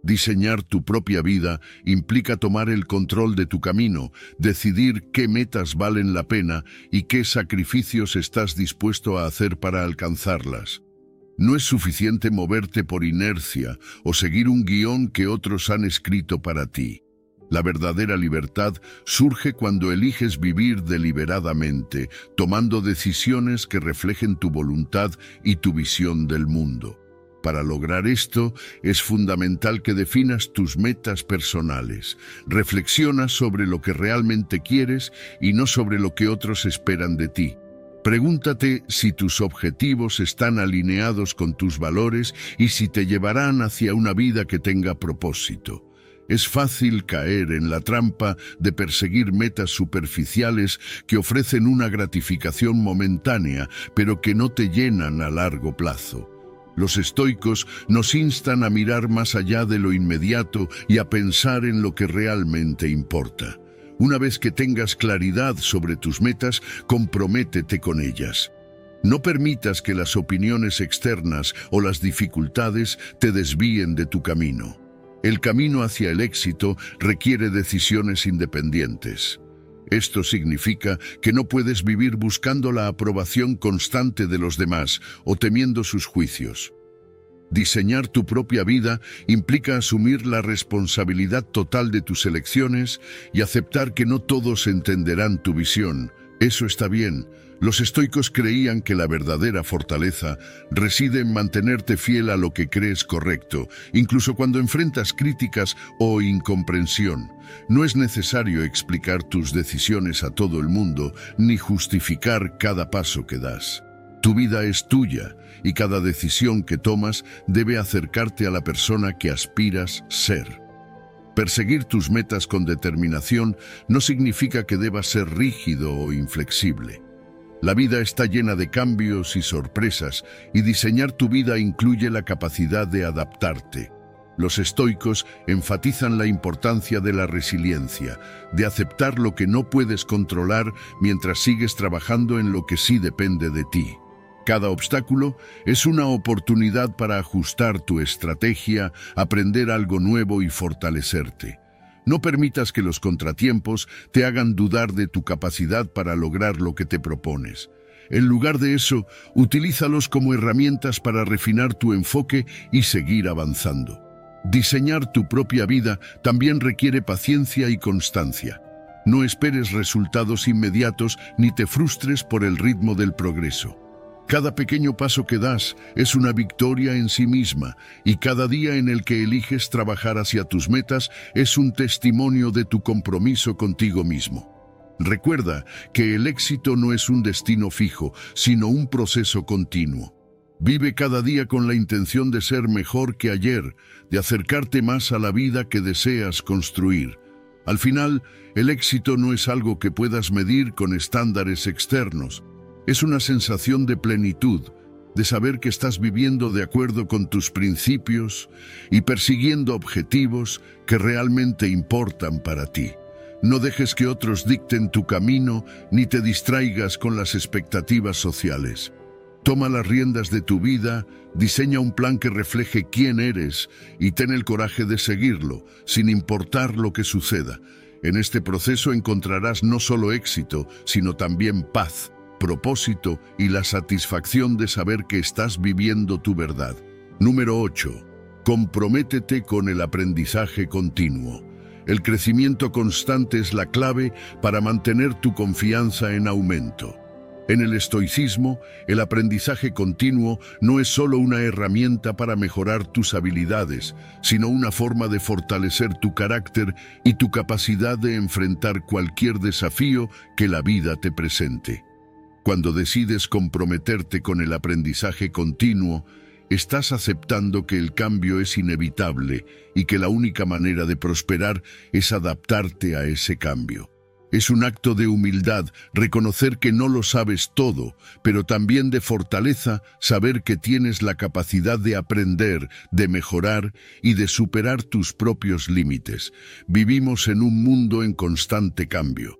Diseñar tu propia vida implica tomar el control de tu camino, decidir qué metas valen la pena y qué sacrificios estás dispuesto a hacer para alcanzarlas. No es suficiente moverte por inercia o seguir un guión que otros han escrito para ti. La verdadera libertad surge cuando eliges vivir deliberadamente, tomando decisiones que reflejen tu voluntad y tu visión del mundo. Para lograr esto, es fundamental que definas tus metas personales. Reflexiona sobre lo que realmente quieres y no sobre lo que otros esperan de ti. Pregúntate si tus objetivos están alineados con tus valores y si te llevarán hacia una vida que tenga propósito. Es fácil caer en la trampa de perseguir metas superficiales que ofrecen una gratificación momentánea, pero que no te llenan a largo plazo. Los estoicos nos instan a mirar más allá de lo inmediato y a pensar en lo que realmente importa. Una vez que tengas claridad sobre tus metas, comprométete con ellas. No permitas que las opiniones externas o las dificultades te desvíen de tu camino. El camino hacia el éxito requiere decisiones independientes. Esto significa que no puedes vivir buscando la aprobación constante de los demás o temiendo sus juicios. Diseñar tu propia vida implica asumir la responsabilidad total de tus elecciones y aceptar que no todos entenderán tu visión. Eso está bien. Los estoicos creían que la verdadera fortaleza reside en mantenerte fiel a lo que crees correcto, incluso cuando enfrentas críticas o incomprensión. No es necesario explicar tus decisiones a todo el mundo, ni justificar cada paso que das. Tu vida es tuya, y cada decisión que tomas debe acercarte a la persona que aspiras ser. Perseguir tus metas con determinación no significa que debas ser rígido o inflexible. La vida está llena de cambios y sorpresas, y diseñar tu vida incluye la capacidad de adaptarte. Los estoicos enfatizan la importancia de la resiliencia, de aceptar lo que no puedes controlar mientras sigues trabajando en lo que sí depende de ti. Cada obstáculo es una oportunidad para ajustar tu estrategia, aprender algo nuevo y fortalecerte. No permitas que los contratiempos te hagan dudar de tu capacidad para lograr lo que te propones. En lugar de eso, utilízalos como herramientas para refinar tu enfoque y seguir avanzando. Diseñar tu propia vida también requiere paciencia y constancia. No esperes resultados inmediatos ni te frustres por el ritmo del progreso. Cada pequeño paso que das es una victoria en sí misma, y cada día en el que eliges trabajar hacia tus metas es un testimonio de tu compromiso contigo mismo. Recuerda que el éxito no es un destino fijo, sino un proceso continuo. Vive cada día con la intención de ser mejor que ayer, de acercarte más a la vida que deseas construir. Al final, el éxito no es algo que puedas medir con estándares externos. Es una sensación de plenitud, de saber que estás viviendo de acuerdo con tus principios y persiguiendo objetivos que realmente importan para ti. No dejes que otros dicten tu camino ni te distraigas con las expectativas sociales. Toma las riendas de tu vida, diseña un plan que refleje quién eres y ten el coraje de seguirlo, sin importar lo que suceda. En este proceso encontrarás no solo éxito, sino también paz, propósito y la satisfacción de saber que estás viviendo tu verdad. Número ocho. Comprométete con el aprendizaje continuo. El crecimiento constante es la clave para mantener tu confianza en aumento. En el estoicismo, el aprendizaje continuo no es solo una herramienta para mejorar tus habilidades, sino una forma de fortalecer tu carácter y tu capacidad de enfrentar cualquier desafío que la vida te presente. Cuando decides comprometerte con el aprendizaje continuo, estás aceptando que el cambio es inevitable y que la única manera de prosperar es adaptarte a ese cambio. Es un acto de humildad reconocer que no lo sabes todo, pero también de fortaleza saber que tienes la capacidad de aprender, de mejorar y de superar tus propios límites. Vivimos en un mundo en constante cambio.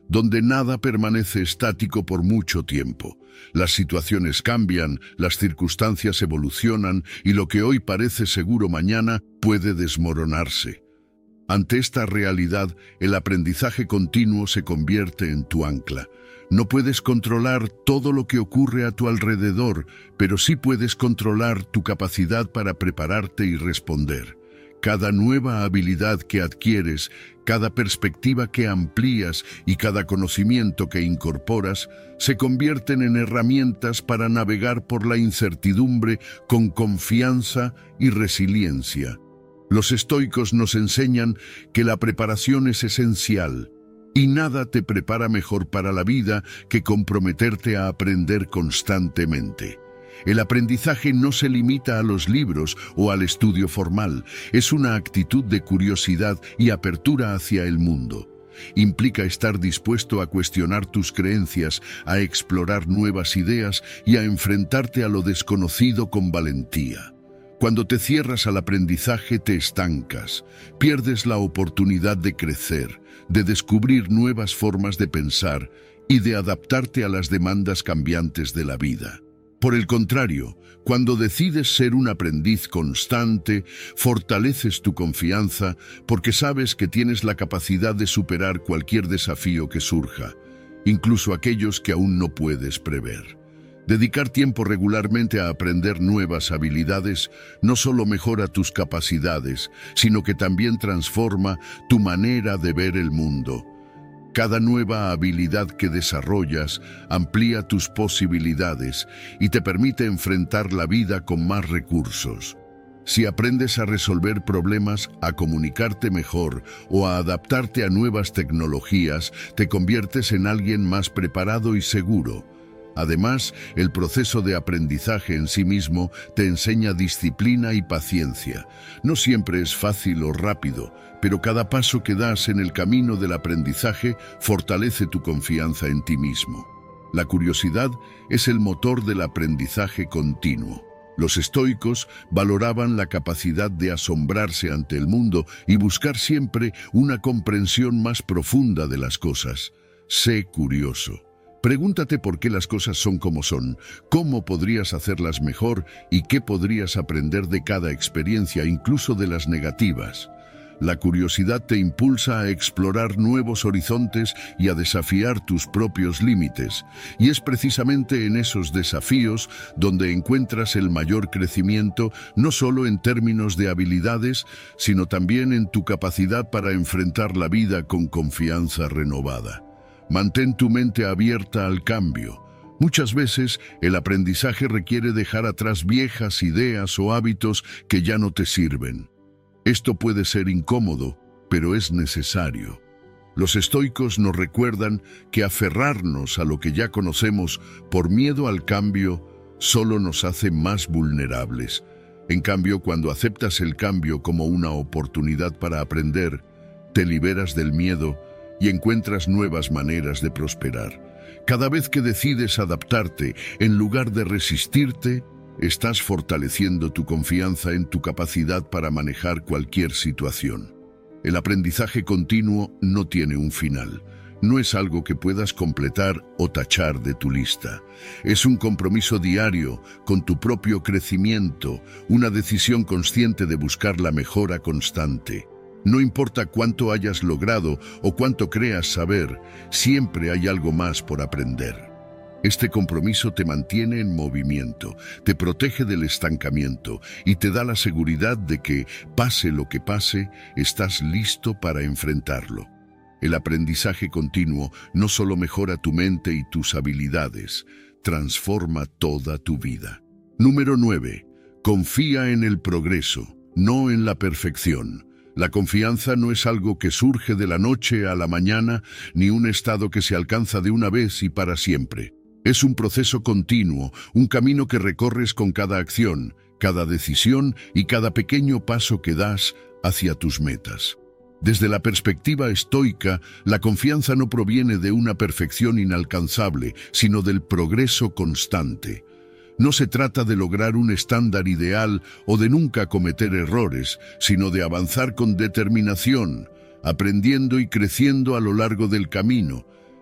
donde nada permanece estático por mucho tiempo. Las situaciones cambian, las circunstancias evolucionan y lo que hoy parece seguro mañana puede desmoronarse. Ante esta realidad, el aprendizaje continuo se convierte en tu ancla. No puedes controlar todo lo que ocurre a tu alrededor, pero sí puedes controlar tu capacidad para prepararte y responder. Cada nueva habilidad que adquieres, cada perspectiva que amplías y cada conocimiento que incorporas se convierten en herramientas para navegar por la incertidumbre con confianza y resiliencia. Los estoicos nos enseñan que la preparación es esencial y nada te prepara mejor para la vida que comprometerte a aprender constantemente. El aprendizaje no se limita a los libros o al estudio formal, es una actitud de curiosidad y apertura hacia el mundo. Implica estar dispuesto a cuestionar tus creencias, a explorar nuevas ideas y a enfrentarte a lo desconocido con valentía. Cuando te cierras al aprendizaje te estancas, pierdes la oportunidad de crecer, de descubrir nuevas formas de pensar y de adaptarte a las demandas cambiantes de la vida. Por el contrario, cuando decides ser un aprendiz constante, fortaleces tu confianza porque sabes que tienes la capacidad de superar cualquier desafío que surja, incluso aquellos que aún no puedes prever. Dedicar tiempo regularmente a aprender nuevas habilidades no solo mejora tus capacidades, sino que también transforma tu manera de ver el mundo. Cada nueva habilidad que desarrollas amplía tus posibilidades y te permite enfrentar la vida con más recursos. Si aprendes a resolver problemas, a comunicarte mejor o a adaptarte a nuevas tecnologías, te conviertes en alguien más preparado y seguro. Además, el proceso de aprendizaje en sí mismo te enseña disciplina y paciencia. No siempre es fácil o rápido, pero cada paso que das en el camino del aprendizaje fortalece tu confianza en ti mismo. La curiosidad es el motor del aprendizaje continuo. Los estoicos valoraban la capacidad de asombrarse ante el mundo y buscar siempre una comprensión más profunda de las cosas. Sé curioso. Pregúntate por qué las cosas son como son, cómo podrías hacerlas mejor y qué podrías aprender de cada experiencia, incluso de las negativas. La curiosidad te impulsa a explorar nuevos horizontes y a desafiar tus propios límites, y es precisamente en esos desafíos donde encuentras el mayor crecimiento, no solo en términos de habilidades, sino también en tu capacidad para enfrentar la vida con confianza renovada. Mantén tu mente abierta al cambio. Muchas veces el aprendizaje requiere dejar atrás viejas ideas o hábitos que ya no te sirven. Esto puede ser incómodo, pero es necesario. Los estoicos nos recuerdan que aferrarnos a lo que ya conocemos por miedo al cambio solo nos hace más vulnerables. En cambio, cuando aceptas el cambio como una oportunidad para aprender, te liberas del miedo y encuentras nuevas maneras de prosperar. Cada vez que decides adaptarte, en lugar de resistirte, estás fortaleciendo tu confianza en tu capacidad para manejar cualquier situación. El aprendizaje continuo no tiene un final. No es algo que puedas completar o tachar de tu lista. Es un compromiso diario con tu propio crecimiento, una decisión consciente de buscar la mejora constante. No importa cuánto hayas logrado o cuánto creas saber, siempre hay algo más por aprender. Este compromiso te mantiene en movimiento, te protege del estancamiento y te da la seguridad de que, pase lo que pase, estás listo para enfrentarlo. El aprendizaje continuo no solo mejora tu mente y tus habilidades, transforma toda tu vida. Número nueve. Confía en el progreso, no en la perfección. La confianza no es algo que surge de la noche a la mañana, ni un estado que se alcanza de una vez y para siempre. Es un proceso continuo, un camino que recorres con cada acción, cada decisión y cada pequeño paso que das hacia tus metas. Desde la perspectiva estoica, la confianza no proviene de una perfección inalcanzable, sino del progreso constante. No se trata de lograr un estándar ideal o de nunca cometer errores, sino de avanzar con determinación, aprendiendo y creciendo a lo largo del camino.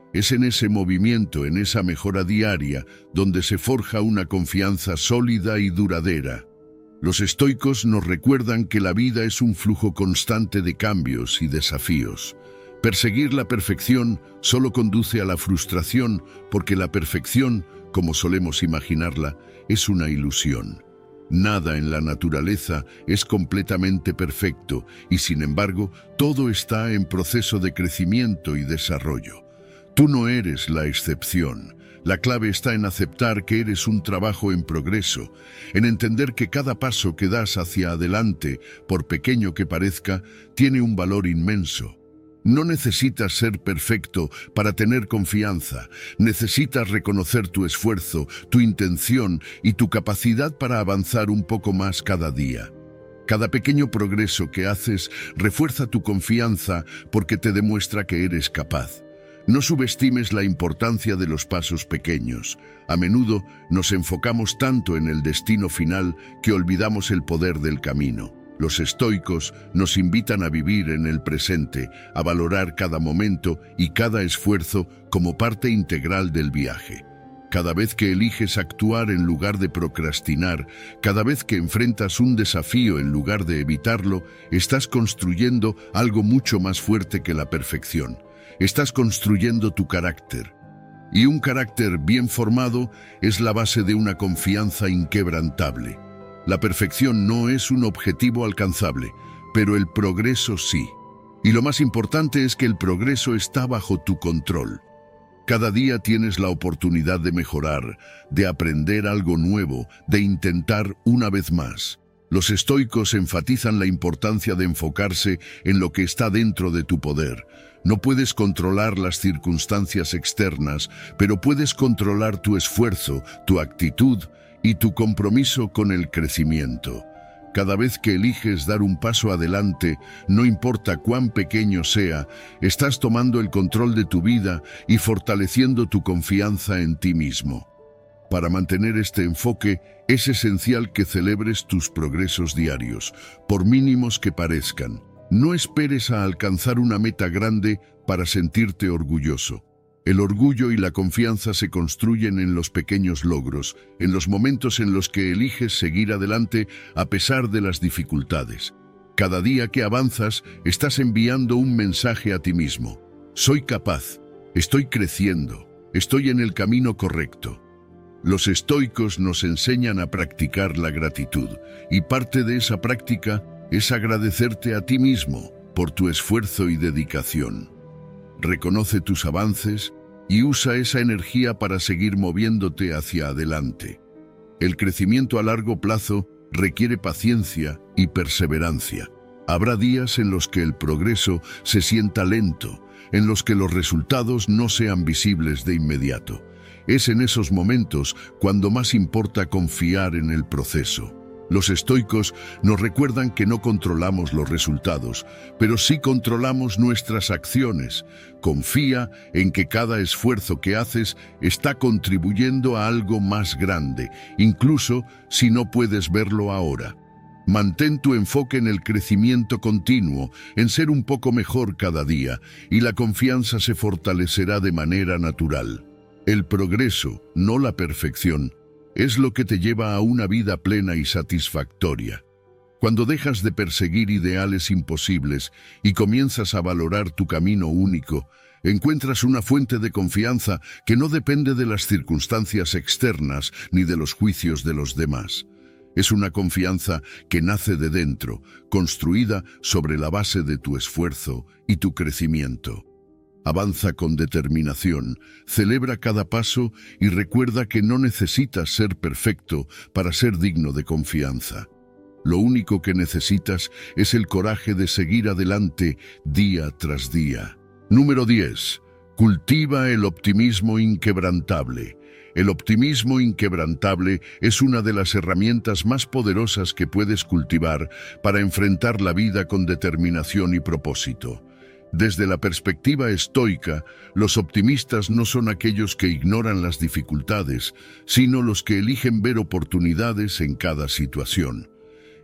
Es en ese movimiento, en esa mejora diaria, donde se forja una confianza sólida y duradera. Los estoicos nos recuerdan que la vida es un flujo constante de cambios y desafíos. Perseguir la perfección solo conduce a la frustración, porque la perfección, como solemos imaginarla, es una ilusión. Nada en la naturaleza es completamente perfecto y, sin embargo, todo está en proceso de crecimiento y desarrollo. Tú no eres la excepción. La clave está en aceptar que eres un trabajo en progreso, en entender que cada paso que das hacia adelante, por pequeño que parezca, tiene un valor inmenso. No necesitas ser perfecto para tener confianza. Necesitas reconocer tu esfuerzo, tu intención y tu capacidad para avanzar un poco más cada día. Cada pequeño progreso que haces refuerza tu confianza porque te demuestra que eres capaz. No subestimes la importancia de los pasos pequeños. A menudo nos enfocamos tanto en el destino final que olvidamos el poder del camino. Los estoicos nos invitan a vivir en el presente, a valorar cada momento y cada esfuerzo como parte integral del viaje. Cada vez que eliges actuar en lugar de procrastinar, cada vez que enfrentas un desafío en lugar de evitarlo, estás construyendo algo mucho más fuerte que la perfección. Estás construyendo tu carácter. Y un carácter bien formado es la base de una confianza inquebrantable. La perfección no es un objetivo alcanzable, pero el progreso sí. Y lo más importante es que el progreso está bajo tu control. Cada día tienes la oportunidad de mejorar, de aprender algo nuevo, de intentar una vez más. Los estoicos enfatizan la importancia de enfocarse en lo que está dentro de tu poder. No puedes controlar las circunstancias externas, pero puedes controlar tu esfuerzo, tu actitud y tu compromiso con el crecimiento. Cada vez que eliges dar un paso adelante, no importa cuán pequeño sea, estás tomando el control de tu vida y fortaleciendo tu confianza en ti mismo. Para mantener este enfoque, es esencial que celebres tus progresos diarios, por mínimos que parezcan. No esperes a alcanzar una meta grande para sentirte orgulloso. El orgullo y la confianza se construyen en los pequeños logros, en los momentos en los que eliges seguir adelante a pesar de las dificultades. Cada día que avanzas, estás enviando un mensaje a ti mismo. Soy capaz, estoy creciendo, estoy en el camino correcto. Los estoicos nos enseñan a practicar la gratitud, y parte de esa práctica es agradecerte a ti mismo por tu esfuerzo y dedicación. Reconoce tus avances y usa esa energía para seguir moviéndote hacia adelante. El crecimiento a largo plazo requiere paciencia y perseverancia. Habrá días en los que el progreso se sienta lento, en los que los resultados no sean visibles de inmediato. Es en esos momentos cuando más importa confiar en el proceso. Los estoicos nos recuerdan que no controlamos los resultados, pero sí controlamos nuestras acciones. Confía en que cada esfuerzo que haces está contribuyendo a algo más grande, incluso si no puedes verlo ahora. Mantén tu enfoque en el crecimiento continuo, en ser un poco mejor cada día, y la confianza se fortalecerá de manera natural. El progreso, no la perfección, es lo que te lleva a una vida plena y satisfactoria. Cuando dejas de perseguir ideales imposibles y comienzas a valorar tu camino único, encuentras una fuente de confianza que no depende de las circunstancias externas ni de los juicios de los demás. Es una confianza que nace de dentro, construida sobre la base de tu esfuerzo y tu crecimiento. Avanza con determinación, celebra cada paso y recuerda que no necesitas ser perfecto para ser digno de confianza. Lo único que necesitas es el coraje de seguir adelante día tras día. Número diez. Cultiva el optimismo inquebrantable. El optimismo inquebrantable es una de las herramientas más poderosas que puedes cultivar para enfrentar la vida con determinación y propósito. Desde la perspectiva estoica, los optimistas no son aquellos que ignoran las dificultades, sino los que eligen ver oportunidades en cada situación.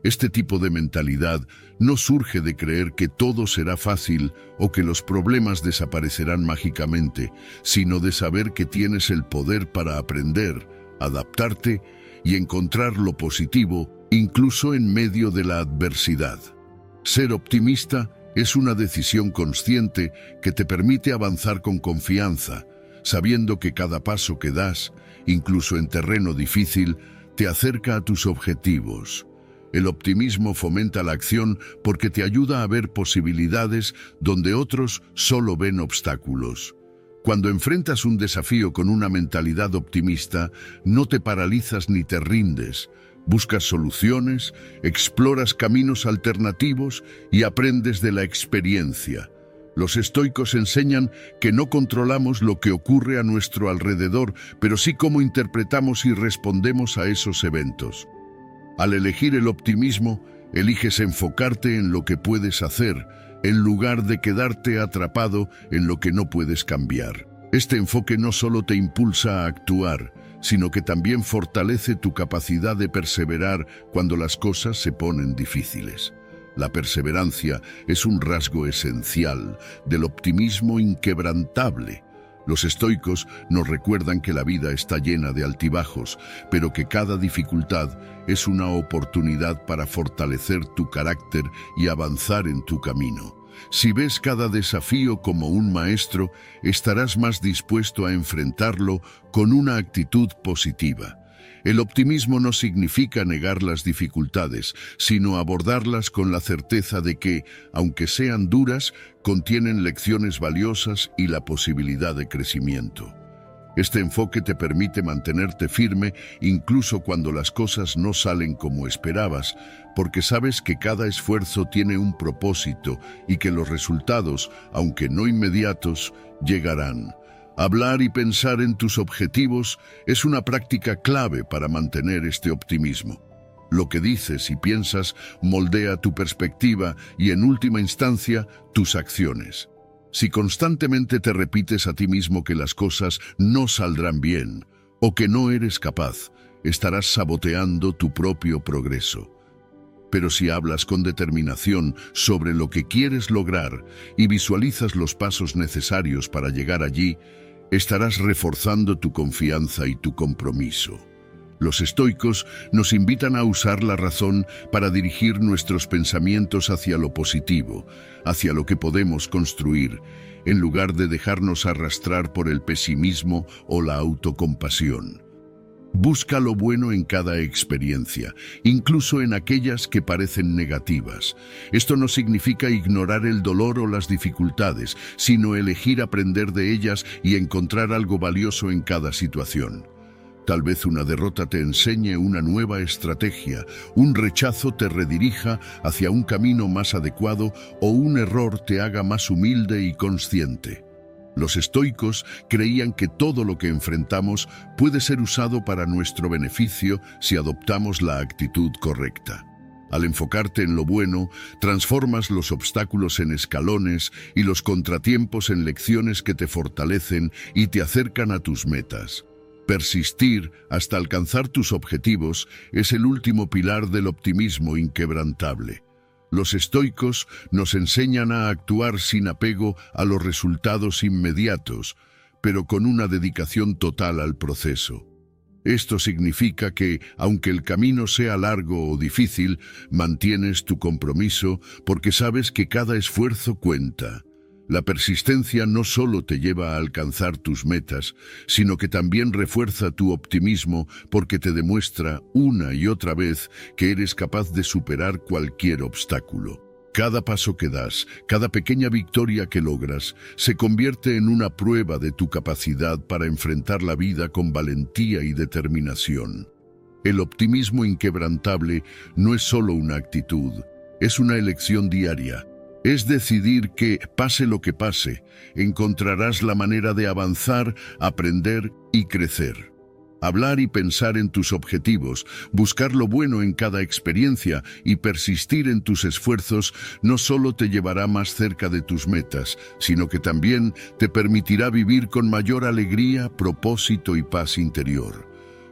Este tipo de mentalidad no surge de creer que todo será fácil o que los problemas desaparecerán mágicamente, sino de saber que tienes el poder para aprender, adaptarte y encontrar lo positivo, incluso en medio de la adversidad. Ser optimista es una decisión consciente que te permite avanzar con confianza, sabiendo que cada paso que das, incluso en terreno difícil, te acerca a tus objetivos. El optimismo fomenta la acción porque te ayuda a ver posibilidades donde otros solo ven obstáculos. Cuando enfrentas un desafío con una mentalidad optimista, no te paralizas ni te rindes. Buscas soluciones, exploras caminos alternativos y aprendes de la experiencia. Los estoicos enseñan que no controlamos lo que ocurre a nuestro alrededor, pero sí cómo interpretamos y respondemos a esos eventos. Al elegir el optimismo, eliges enfocarte en lo que puedes hacer, en lugar de quedarte atrapado en lo que no puedes cambiar. Este enfoque no solo te impulsa a actuar, sino que también fortalece tu capacidad de perseverar cuando las cosas se ponen difíciles. La perseverancia es un rasgo esencial del optimismo inquebrantable. Los estoicos nos recuerdan que la vida está llena de altibajos, pero que cada dificultad es una oportunidad para fortalecer tu carácter y avanzar en tu camino. Si ves cada desafío como un maestro, estarás más dispuesto a enfrentarlo con una actitud positiva. El optimismo no significa negar las dificultades, sino abordarlas con la certeza de que, aunque sean duras, contienen lecciones valiosas y la posibilidad de crecimiento. Este enfoque te permite mantenerte firme incluso cuando las cosas no salen como esperabas, porque sabes que cada esfuerzo tiene un propósito y que los resultados, aunque no inmediatos, llegarán. Hablar y pensar en tus objetivos es una práctica clave para mantener este optimismo. Lo que dices y piensas moldea tu perspectiva y, en última instancia, tus acciones. Si constantemente te repites a ti mismo que las cosas no saldrán bien o que no eres capaz, estarás saboteando tu propio progreso. Pero si hablas con determinación sobre lo que quieres lograr y visualizas los pasos necesarios para llegar allí, estarás reforzando tu confianza y tu compromiso. Los estoicos nos invitan a usar la razón para dirigir nuestros pensamientos hacia lo positivo, hacia lo que podemos construir, en lugar de dejarnos arrastrar por el pesimismo o la autocompasión. Busca lo bueno en cada experiencia, incluso en aquellas que parecen negativas. Esto no significa ignorar el dolor o las dificultades, sino elegir aprender de ellas y encontrar algo valioso en cada situación. Tal vez una derrota te enseñe una nueva estrategia, un rechazo te redirija hacia un camino más adecuado o un error te haga más humilde y consciente. Los estoicos creían que todo lo que enfrentamos puede ser usado para nuestro beneficio si adoptamos la actitud correcta. Al enfocarte en lo bueno, transformas los obstáculos en escalones y los contratiempos en lecciones que te fortalecen y te acercan a tus metas. Persistir hasta alcanzar tus objetivos es el último pilar del optimismo inquebrantable. Los estoicos nos enseñan a actuar sin apego a los resultados inmediatos, pero con una dedicación total al proceso. Esto significa que, aunque el camino sea largo o difícil, mantienes tu compromiso porque sabes que cada esfuerzo cuenta. La persistencia no solo te lleva a alcanzar tus metas, sino que también refuerza tu optimismo porque te demuestra una y otra vez que eres capaz de superar cualquier obstáculo. Cada paso que das, cada pequeña victoria que logras, se convierte en una prueba de tu capacidad para enfrentar la vida con valentía y determinación. El optimismo inquebrantable no es solo una actitud, es una elección diaria. Es decidir que, pase lo que pase, encontrarás la manera de avanzar, aprender y crecer. Hablar y pensar en tus objetivos, buscar lo bueno en cada experiencia y persistir en tus esfuerzos no solo te llevará más cerca de tus metas, sino que también te permitirá vivir con mayor alegría, propósito y paz interior.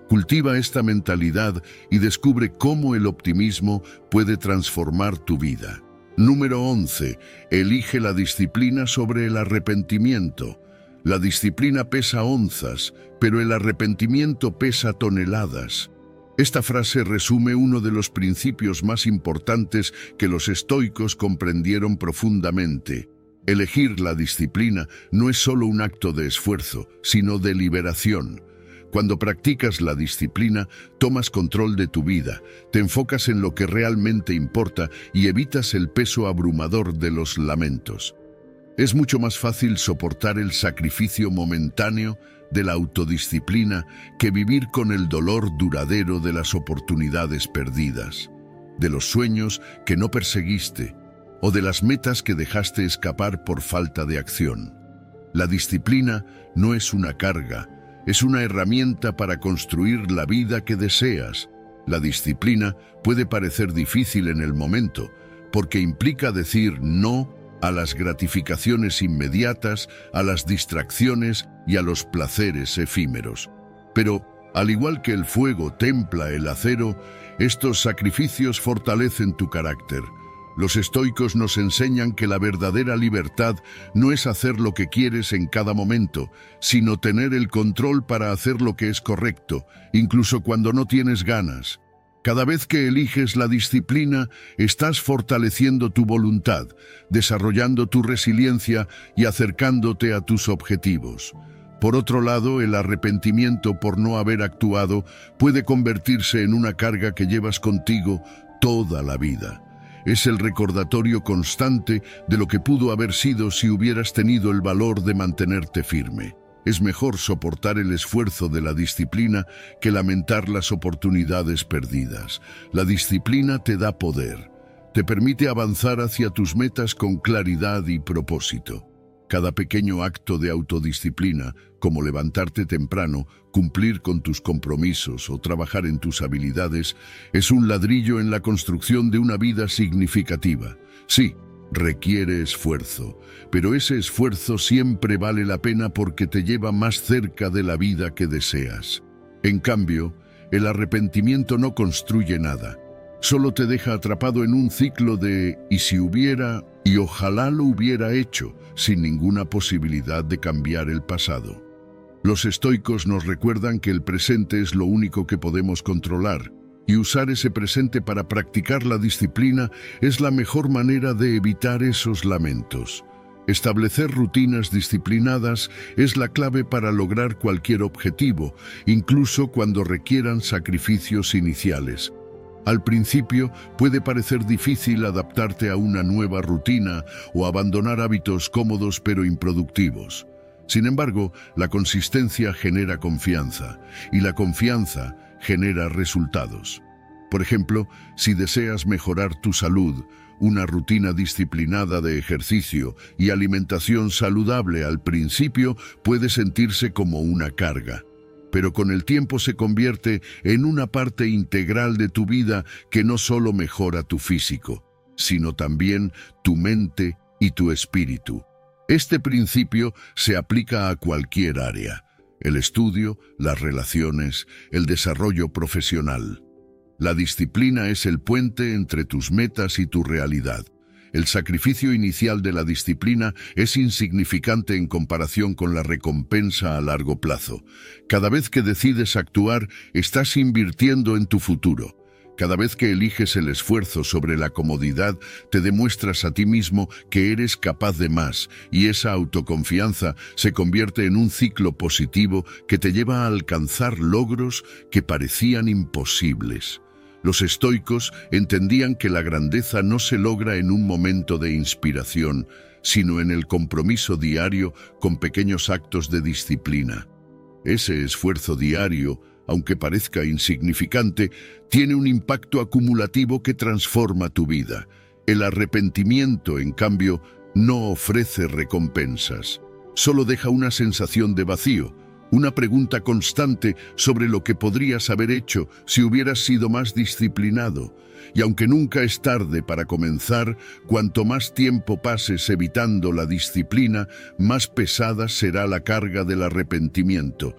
Cultiva esta mentalidad y descubre cómo el optimismo puede transformar tu vida. Número once. Elige la disciplina sobre el arrepentimiento. La disciplina pesa onzas, pero el arrepentimiento pesa toneladas. Esta frase resume uno de los principios más importantes que los estoicos comprendieron profundamente. Elegir la disciplina no es solo un acto de esfuerzo, sino de liberación. Cuando practicas la disciplina, tomas control de tu vida, te enfocas en lo que realmente importa y evitas el peso abrumador de los lamentos. Es mucho más fácil soportar el sacrificio momentáneo de la autodisciplina que vivir con el dolor duradero de las oportunidades perdidas, de los sueños que no perseguiste o de las metas que dejaste escapar por falta de acción. La disciplina no es una carga, es una herramienta para construir la vida que deseas. La disciplina puede parecer difícil en el momento, porque implica decir no a las gratificaciones inmediatas, a las distracciones y a los placeres efímeros. Pero, al igual que el fuego templa el acero, estos sacrificios fortalecen tu carácter. Los estoicos nos enseñan que la verdadera libertad no es hacer lo que quieres en cada momento, sino tener el control para hacer lo que es correcto, incluso cuando no tienes ganas. Cada vez que eliges la disciplina, estás fortaleciendo tu voluntad, desarrollando tu resiliencia y acercándote a tus objetivos. Por otro lado, el arrepentimiento por no haber actuado puede convertirse en una carga que llevas contigo toda la vida. Es el recordatorio constante de lo que pudo haber sido si hubieras tenido el valor de mantenerte firme. Es mejor soportar el esfuerzo de la disciplina que lamentar las oportunidades perdidas. La disciplina te da poder, te permite avanzar hacia tus metas con claridad y propósito. Cada pequeño acto de autodisciplina, como levantarte temprano, cumplir con tus compromisos o trabajar en tus habilidades, es un ladrillo en la construcción de una vida significativa. Sí, requiere esfuerzo, pero ese esfuerzo siempre vale la pena porque te lleva más cerca de la vida que deseas. En cambio, el arrepentimiento no construye nada. Solo te deja atrapado en un ciclo de «y si hubiera» y «ojalá lo hubiera hecho», sin ninguna posibilidad de cambiar el pasado. Los estoicos nos recuerdan que el presente es lo único que podemos controlar, y usar ese presente para practicar la disciplina es la mejor manera de evitar esos lamentos. Establecer rutinas disciplinadas es la clave para lograr cualquier objetivo, incluso cuando requieran sacrificios iniciales. Al principio puede parecer difícil adaptarte a una nueva rutina o abandonar hábitos cómodos pero improductivos. Sin embargo, la consistencia genera confianza, y la confianza genera resultados. Por ejemplo, si deseas mejorar tu salud, una rutina disciplinada de ejercicio y alimentación saludable al principio puede sentirse como una carga, pero con el tiempo se convierte en una parte integral de tu vida que no solo mejora tu físico, sino también tu mente y tu espíritu. Este principio se aplica a cualquier área: el estudio, las relaciones, el desarrollo profesional. La disciplina es el puente entre tus metas y tu realidad. El sacrificio inicial de la disciplina es insignificante en comparación con la recompensa a largo plazo. Cada vez que decides actuar, estás invirtiendo en tu futuro. Cada vez que eliges el esfuerzo sobre la comodidad, te demuestras a ti mismo que eres capaz de más, y esa autoconfianza se convierte en un ciclo positivo que te lleva a alcanzar logros que parecían imposibles. Los estoicos entendían que la grandeza no se logra en un momento de inspiración, sino en el compromiso diario con pequeños actos de disciplina. Ese esfuerzo diario, aunque parezca insignificante, tiene un impacto acumulativo que transforma tu vida. El arrepentimiento, en cambio, no ofrece recompensas. Solo deja una sensación de vacío, una pregunta constante sobre lo que podrías haber hecho si hubieras sido más disciplinado. Y aunque nunca es tarde para comenzar, cuanto más tiempo pases evitando la disciplina, más pesada será la carga del arrepentimiento.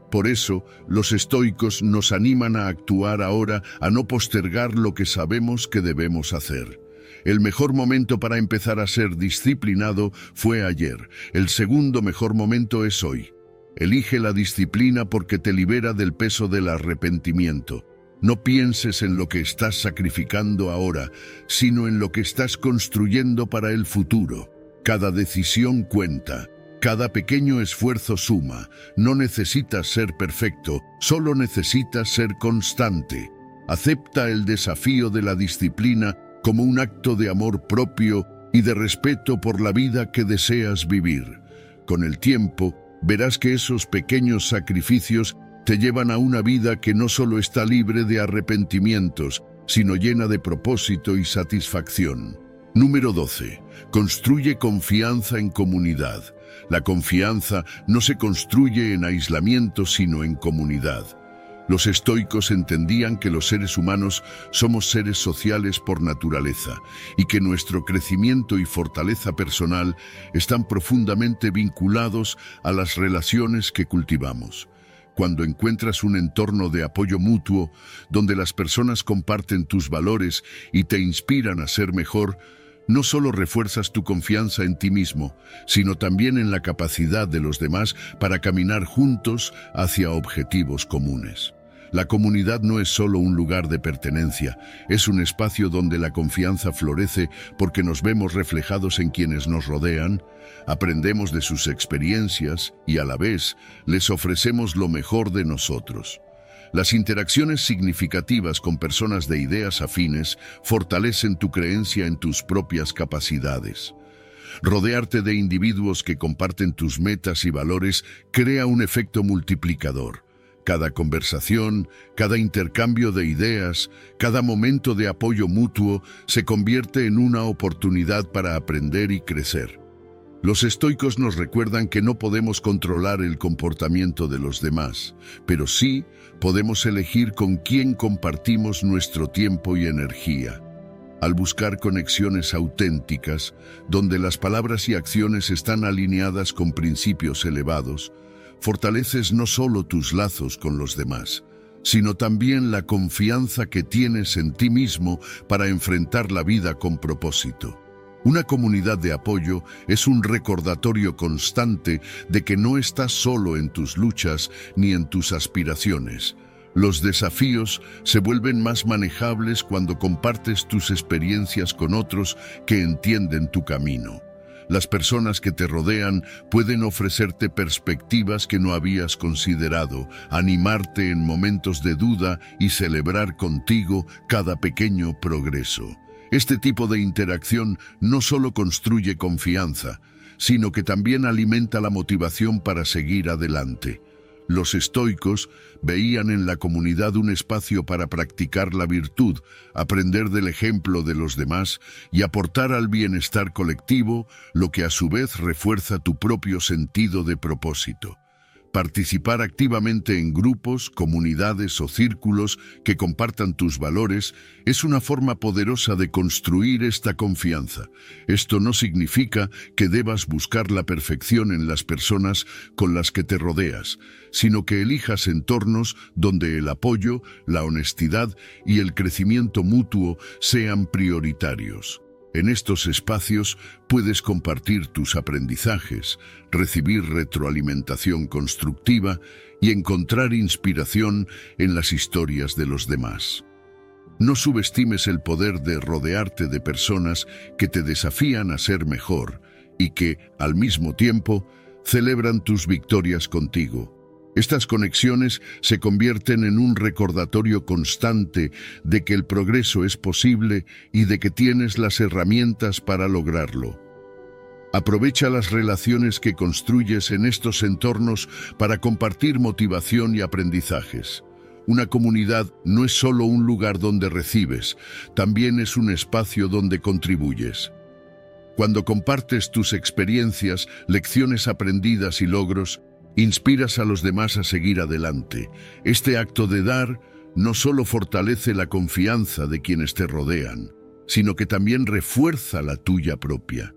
Por eso, los estoicos nos animan a actuar ahora, a no postergar lo que sabemos que debemos hacer. El mejor momento para empezar a ser disciplinado fue ayer. El segundo mejor momento es hoy. Elige la disciplina porque te libera del peso del arrepentimiento. No pienses en lo que estás sacrificando ahora, sino en lo que estás construyendo para el futuro. Cada decisión cuenta. Cada pequeño esfuerzo suma. No necesitas ser perfecto, solo necesitas ser constante. Acepta el desafío de la disciplina como un acto de amor propio y de respeto por la vida que deseas vivir. Con el tiempo, verás que esos pequeños sacrificios te llevan a una vida que no solo está libre de arrepentimientos, sino llena de propósito y satisfacción. Número doce. Construye confianza en comunidad. La confianza no se construye en aislamiento, sino en comunidad. Los estoicos entendían que los seres humanos somos seres sociales por naturaleza y que nuestro crecimiento y fortaleza personal están profundamente vinculados a las relaciones que cultivamos. Cuando encuentras un entorno de apoyo mutuo, donde las personas comparten tus valores y te inspiran a ser mejor, no solo refuerzas tu confianza en ti mismo, sino también en la capacidad de los demás para caminar juntos hacia objetivos comunes. La comunidad no es solo un lugar de pertenencia, es un espacio donde la confianza florece porque nos vemos reflejados en quienes nos rodean, aprendemos de sus experiencias y a la vez les ofrecemos lo mejor de nosotros. Las interacciones significativas con personas de ideas afines fortalecen tu creencia en tus propias capacidades. Rodearte de individuos que comparten tus metas y valores crea un efecto multiplicador. Cada conversación, cada intercambio de ideas, cada momento de apoyo mutuo se convierte en una oportunidad para aprender y crecer. Los estoicos nos recuerdan que no podemos controlar el comportamiento de los demás, pero sí podemos elegir con quién compartimos nuestro tiempo y energía. Al buscar conexiones auténticas, donde las palabras y acciones están alineadas con principios elevados, fortaleces no solo tus lazos con los demás, sino también la confianza que tienes en ti mismo para enfrentar la vida con propósito. Una comunidad de apoyo es un recordatorio constante de que no estás solo en tus luchas ni en tus aspiraciones. Los desafíos se vuelven más manejables cuando compartes tus experiencias con otros que entienden tu camino. Las personas que te rodean pueden ofrecerte perspectivas que no habías considerado, animarte en momentos de duda y celebrar contigo cada pequeño progreso. Este tipo de interacción no solo construye confianza, sino que también alimenta la motivación para seguir adelante. Los estoicos veían en la comunidad un espacio para practicar la virtud, aprender del ejemplo de los demás y aportar al bienestar colectivo, lo que a su vez refuerza tu propio sentido de propósito. Participar activamente en grupos, comunidades o círculos que compartan tus valores es una forma poderosa de construir esta confianza. Esto no significa que debas buscar la perfección en las personas con las que te rodeas, sino que elijas entornos donde el apoyo, la honestidad y el crecimiento mutuo sean prioritarios. En estos espacios puedes compartir tus aprendizajes, recibir retroalimentación constructiva y encontrar inspiración en las historias de los demás. No subestimes el poder de rodearte de personas que te desafían a ser mejor y que, al mismo tiempo, celebran tus victorias contigo. Estas conexiones se convierten en un recordatorio constante de que el progreso es posible y de que tienes las herramientas para lograrlo. Aprovecha las relaciones que construyes en estos entornos para compartir motivación y aprendizajes. Una comunidad no es solo un lugar donde recibes, también es un espacio donde contribuyes. Cuando compartes tus experiencias, lecciones aprendidas y logros, inspiras a los demás a seguir adelante. Este acto de dar no solo fortalece la confianza de quienes te rodean, sino que también refuerza la tuya propia.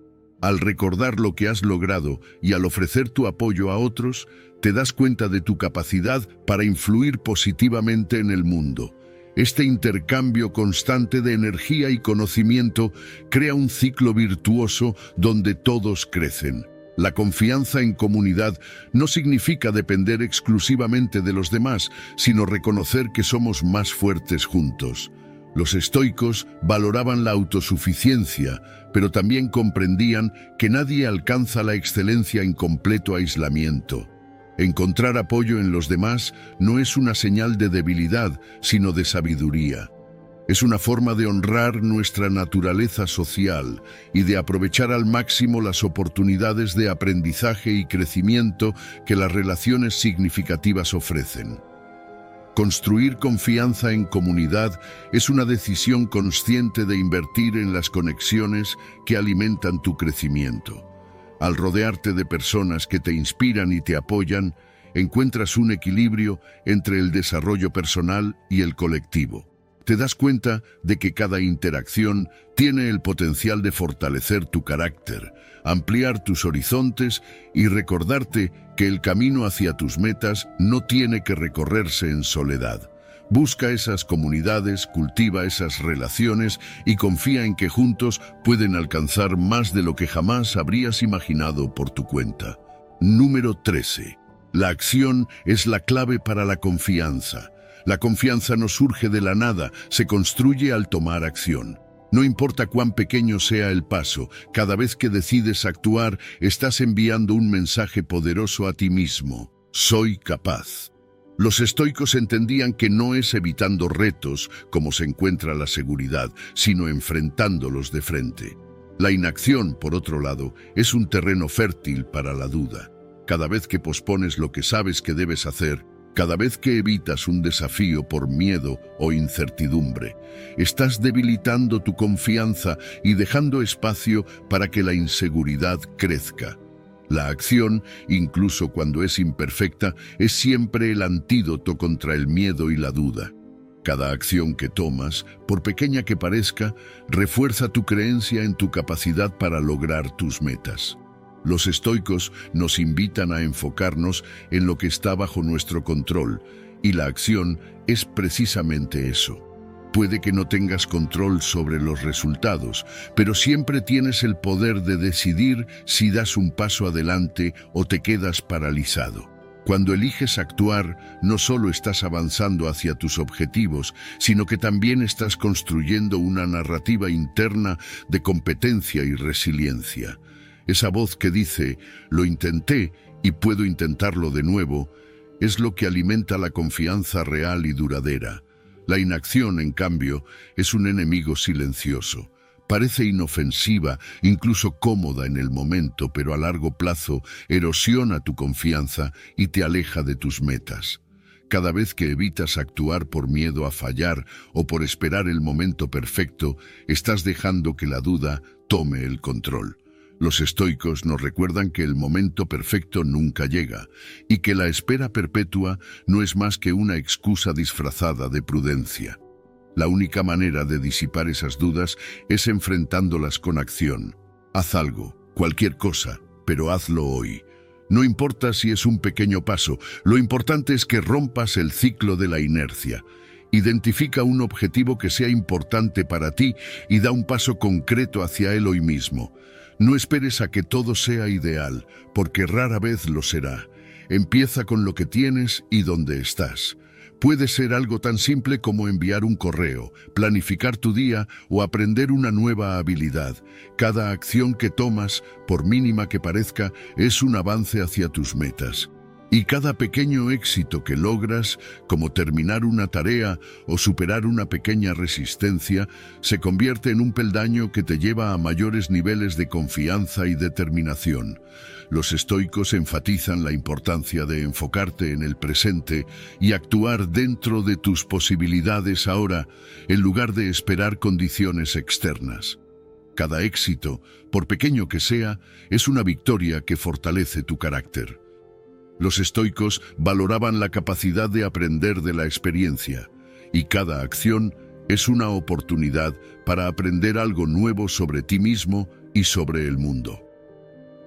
Al recordar lo que has logrado y al ofrecer tu apoyo a otros, te das cuenta de tu capacidad para influir positivamente en el mundo. Este intercambio constante de energía y conocimiento crea un ciclo virtuoso donde todos crecen. La confianza en comunidad no significa depender exclusivamente de los demás, sino reconocer que somos más fuertes juntos. Los estoicos valoraban la autosuficiencia, pero también comprendían que nadie alcanza la excelencia en completo aislamiento. Encontrar apoyo en los demás no es una señal de debilidad, sino de sabiduría. Es una forma de honrar nuestra naturaleza social y de aprovechar al máximo las oportunidades de aprendizaje y crecimiento que las relaciones significativas ofrecen. Construir confianza en comunidad es una decisión consciente de invertir en las conexiones que alimentan tu crecimiento. Al rodearte de personas que te inspiran y te apoyan, encuentras un equilibrio entre el desarrollo personal y el colectivo. Te das cuenta de que cada interacción tiene el potencial de fortalecer tu carácter, ampliar tus horizontes y recordarte que el camino hacia tus metas no tiene que recorrerse en soledad. Busca esas comunidades, cultiva esas relaciones y confía en que juntos pueden alcanzar más de lo que jamás habrías imaginado por tu cuenta. Número trece. La acción es la clave para la confianza. La confianza no surge de la nada, se construye al tomar acción. No importa cuán pequeño sea el paso, cada vez que decides actuar, estás enviando un mensaje poderoso a ti mismo. Soy capaz. Los estoicos entendían que no es evitando retos como se encuentra la seguridad, sino enfrentándolos de frente. La inacción, por otro lado, es un terreno fértil para la duda. Cada vez que pospones lo que sabes que debes hacer, cada vez que evitas un desafío por miedo o incertidumbre, estás debilitando tu confianza y dejando espacio para que la inseguridad crezca. La acción, incluso cuando es imperfecta, es siempre el antídoto contra el miedo y la duda. Cada acción que tomas, por pequeña que parezca, refuerza tu creencia en tu capacidad para lograr tus metas. Los estoicos nos invitan a enfocarnos en lo que está bajo nuestro control, y la acción es precisamente eso. Puede que no tengas control sobre los resultados, pero siempre tienes el poder de decidir si das un paso adelante o te quedas paralizado. Cuando eliges actuar, no solo estás avanzando hacia tus objetivos, sino que también estás construyendo una narrativa interna de competencia y resiliencia. Esa voz que dice, lo intenté y puedo intentarlo de nuevo, es lo que alimenta la confianza real y duradera. La inacción, en cambio, es un enemigo silencioso. Parece inofensiva, incluso cómoda en el momento, pero a largo plazo erosiona tu confianza y te aleja de tus metas. Cada vez que evitas actuar por miedo a fallar o por esperar el momento perfecto, estás dejando que la duda tome el control. Los estoicos nos recuerdan que el momento perfecto nunca llega y que la espera perpetua no es más que una excusa disfrazada de prudencia. La única manera de disipar esas dudas es enfrentándolas con acción. Haz algo, cualquier cosa, pero hazlo hoy. No importa si es un pequeño paso, lo importante es que rompas el ciclo de la inercia. Identifica un objetivo que sea importante para ti y da un paso concreto hacia él hoy mismo. No esperes a que todo sea ideal, porque rara vez lo será. Empieza con lo que tienes y donde estás. Puede ser algo tan simple como enviar un correo, planificar tu día o aprender una nueva habilidad. Cada acción que tomas, por mínima que parezca, es un avance hacia tus metas. Y cada pequeño éxito que logras, como terminar una tarea o superar una pequeña resistencia, se convierte en un peldaño que te lleva a mayores niveles de confianza y determinación. Los estoicos enfatizan la importancia de enfocarte en el presente y actuar dentro de tus posibilidades ahora, en lugar de esperar condiciones externas. Cada éxito, por pequeño que sea, es una victoria que fortalece tu carácter. Los estoicos valoraban la capacidad de aprender de la experiencia, y cada acción es una oportunidad para aprender algo nuevo sobre ti mismo y sobre el mundo.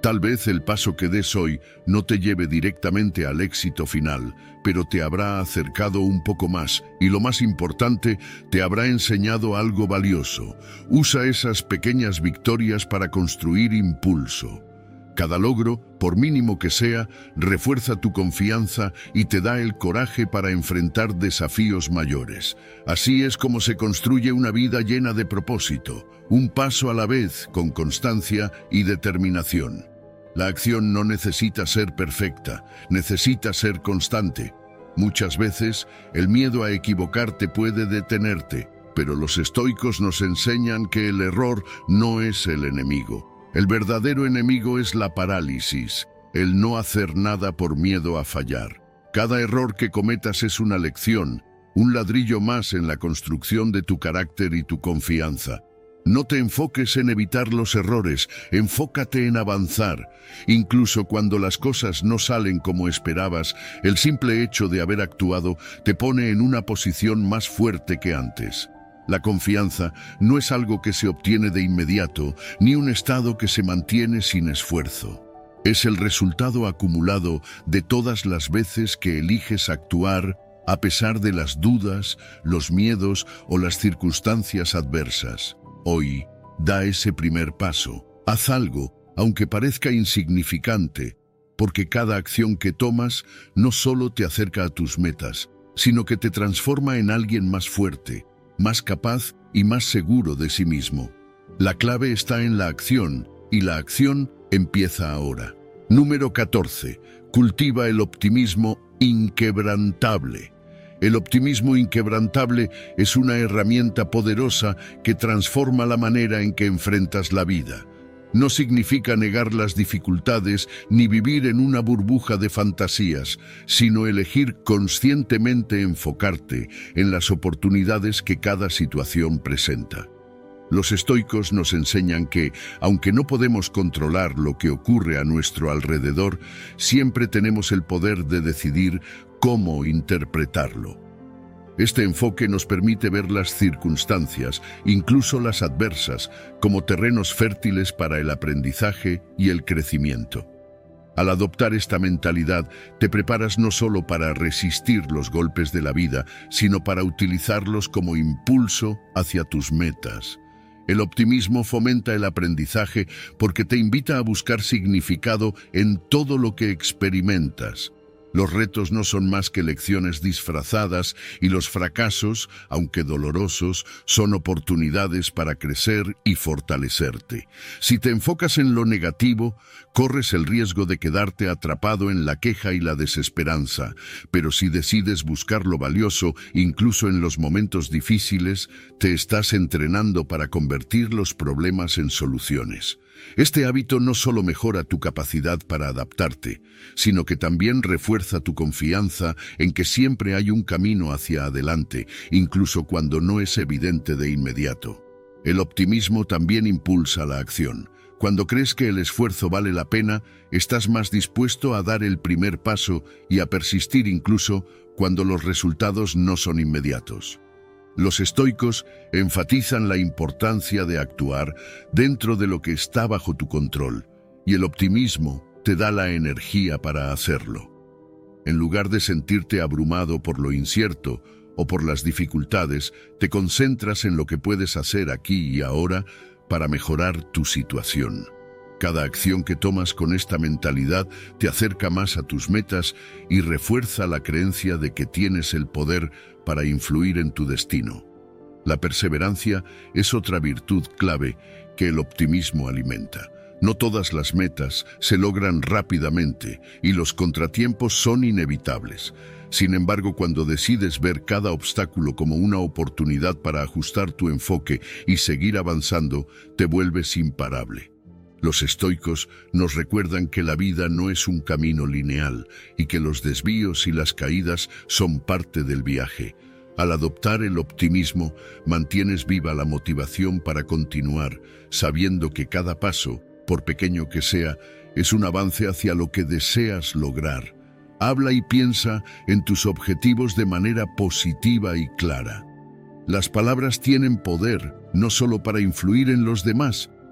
Tal vez el paso que des hoy no te lleve directamente al éxito final, pero te habrá acercado un poco más y, lo más importante, te habrá enseñado algo valioso. Usa esas pequeñas victorias para construir impulso. Cada logro, por mínimo que sea, refuerza tu confianza y te da el coraje para enfrentar desafíos mayores. Así es como se construye una vida llena de propósito, un paso a la vez, con constancia y determinación. La acción no necesita ser perfecta, necesita ser constante. Muchas veces, el miedo a equivocarte puede detenerte, pero los estoicos nos enseñan que el error no es el enemigo. El verdadero enemigo es la parálisis, el no hacer nada por miedo a fallar. Cada error que cometas es una lección, un ladrillo más en la construcción de tu carácter y tu confianza. No te enfoques en evitar los errores, enfócate en avanzar. Incluso cuando las cosas no salen como esperabas, el simple hecho de haber actuado te pone en una posición más fuerte que antes. La confianza no es algo que se obtiene de inmediato, ni un estado que se mantiene sin esfuerzo. Es el resultado acumulado de todas las veces que eliges actuar a pesar de las dudas, los miedos o las circunstancias adversas. Hoy, da ese primer paso. Haz algo, aunque parezca insignificante, porque cada acción que tomas no solo te acerca a tus metas, sino que te transforma en alguien más fuerte, más capaz y más seguro de sí mismo. La clave está en la acción, y la acción empieza ahora. Número catorce. Cultiva el optimismo inquebrantable. El optimismo inquebrantable es una herramienta poderosa que transforma la manera en que enfrentas la vida. No significa negar las dificultades ni vivir en una burbuja de fantasías, sino elegir conscientemente enfocarte en las oportunidades que cada situación presenta. Los estoicos nos enseñan que, aunque no podemos controlar lo que ocurre a nuestro alrededor, siempre tenemos el poder de decidir cómo interpretarlo. Este enfoque nos permite ver las circunstancias, incluso las adversas, como terrenos fértiles para el aprendizaje y el crecimiento. Al adoptar esta mentalidad, te preparas no solo para resistir los golpes de la vida, sino para utilizarlos como impulso hacia tus metas. El optimismo fomenta el aprendizaje porque te invita a buscar significado en todo lo que experimentas. Los retos no son más que lecciones disfrazadas y los fracasos, aunque dolorosos, son oportunidades para crecer y fortalecerte. Si te enfocas en lo negativo, corres el riesgo de quedarte atrapado en la queja y la desesperanza, pero si decides buscar lo valioso, incluso en los momentos difíciles, te estás entrenando para convertir los problemas en soluciones. Este hábito no solo mejora tu capacidad para adaptarte, sino que también refuerza tu confianza en que siempre hay un camino hacia adelante, incluso cuando no es evidente de inmediato. El optimismo también impulsa la acción. Cuando crees que el esfuerzo vale la pena, estás más dispuesto a dar el primer paso y a persistir incluso cuando los resultados no son inmediatos. Los estoicos enfatizan la importancia de actuar dentro de lo que está bajo tu control, y el optimismo te da la energía para hacerlo. En lugar de sentirte abrumado por lo incierto o por las dificultades, te concentras en lo que puedes hacer aquí y ahora para mejorar tu situación. Cada acción que tomas con esta mentalidad te acerca más a tus metas y refuerza la creencia de que tienes el poder para influir en tu destino. La perseverancia es otra virtud clave que el optimismo alimenta. No todas las metas se logran rápidamente y los contratiempos son inevitables. Sin embargo, cuando decides ver cada obstáculo como una oportunidad para ajustar tu enfoque y seguir avanzando, te vuelves imparable. Los estoicos nos recuerdan que la vida no es un camino lineal y que los desvíos y las caídas son parte del viaje. Al adoptar el optimismo, mantienes viva la motivación para continuar, sabiendo que cada paso, por pequeño que sea, es un avance hacia lo que deseas lograr. Habla y piensa en tus objetivos de manera positiva y clara. Las palabras tienen poder, no solo para influir en los demás,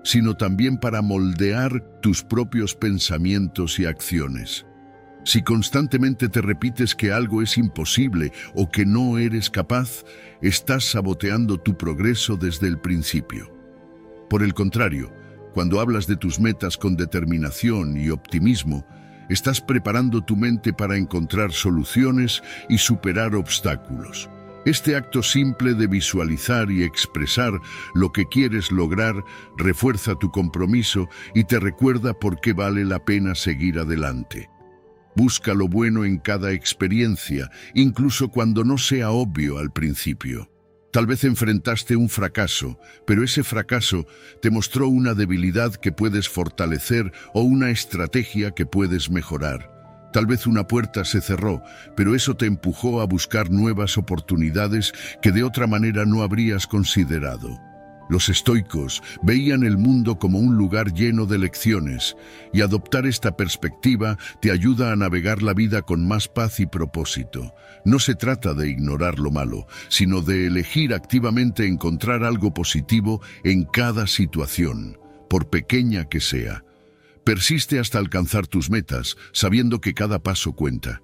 sino también para moldear tus propios pensamientos y acciones. Si constantemente te repites que algo es imposible o que no eres capaz, estás saboteando tu progreso desde el principio. Por el contrario, cuando hablas de tus metas con determinación y optimismo, estás preparando tu mente para encontrar soluciones y superar obstáculos. Este acto simple de visualizar y expresar lo que quieres lograr refuerza tu compromiso y te recuerda por qué vale la pena seguir adelante. Busca lo bueno en cada experiencia, incluso cuando no sea obvio al principio. Tal vez enfrentaste un fracaso, pero ese fracaso te mostró una debilidad que puedes fortalecer o una estrategia que puedes mejorar. Tal vez una puerta se cerró, pero eso te empujó a buscar nuevas oportunidades que de otra manera no habrías considerado. Los estoicos veían el mundo como un lugar lleno de lecciones, y adoptar esta perspectiva te ayuda a navegar la vida con más paz y propósito. No se trata de ignorar lo malo, sino de elegir activamente encontrar algo positivo en cada situación, por pequeña que sea. Persiste hasta alcanzar tus metas, sabiendo que cada paso cuenta.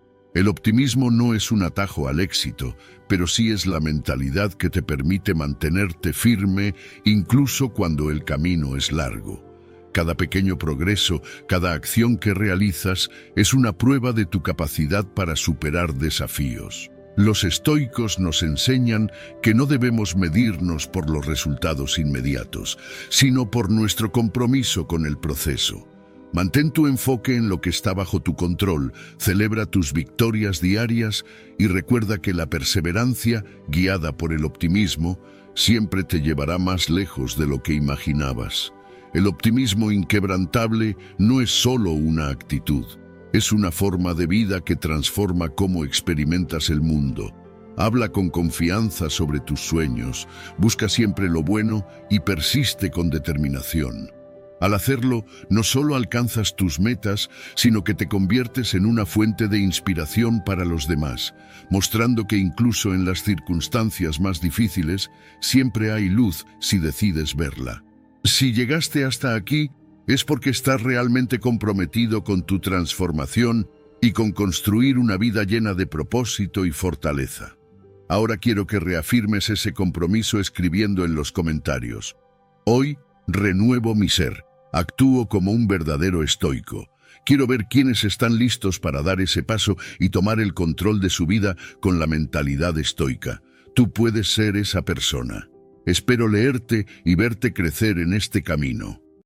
El optimismo no es un atajo al éxito, pero sí es la mentalidad que te permite mantenerte firme incluso cuando el camino es largo. Cada pequeño progreso, cada acción que realizas es una prueba de tu capacidad para superar desafíos. Los estoicos nos enseñan que no debemos medirnos por los resultados inmediatos, sino por nuestro compromiso con el proceso. Mantén tu enfoque en lo que está bajo tu control, celebra tus victorias diarias y recuerda que la perseverancia, guiada por el optimismo, siempre te llevará más lejos de lo que imaginabas. El optimismo inquebrantable no es solo una actitud. Es una forma de vida que transforma cómo experimentas el mundo. Habla con confianza sobre tus sueños, busca siempre lo bueno y persiste con determinación. Al hacerlo, no solo alcanzas tus metas, sino que te conviertes en una fuente de inspiración para los demás, mostrando que incluso en las circunstancias más difíciles, siempre hay luz si decides verla. Si llegaste hasta aquí, es porque estás realmente comprometido con tu transformación y con construir una vida llena de propósito y fortaleza. Ahora quiero que reafirmes ese compromiso escribiendo en los comentarios. Hoy renuevo mi ser, actúo como un verdadero estoico. Quiero ver quiénes están listos para dar ese paso y tomar el control de su vida con la mentalidad estoica. Tú puedes ser esa persona. Espero leerte y verte crecer en este camino.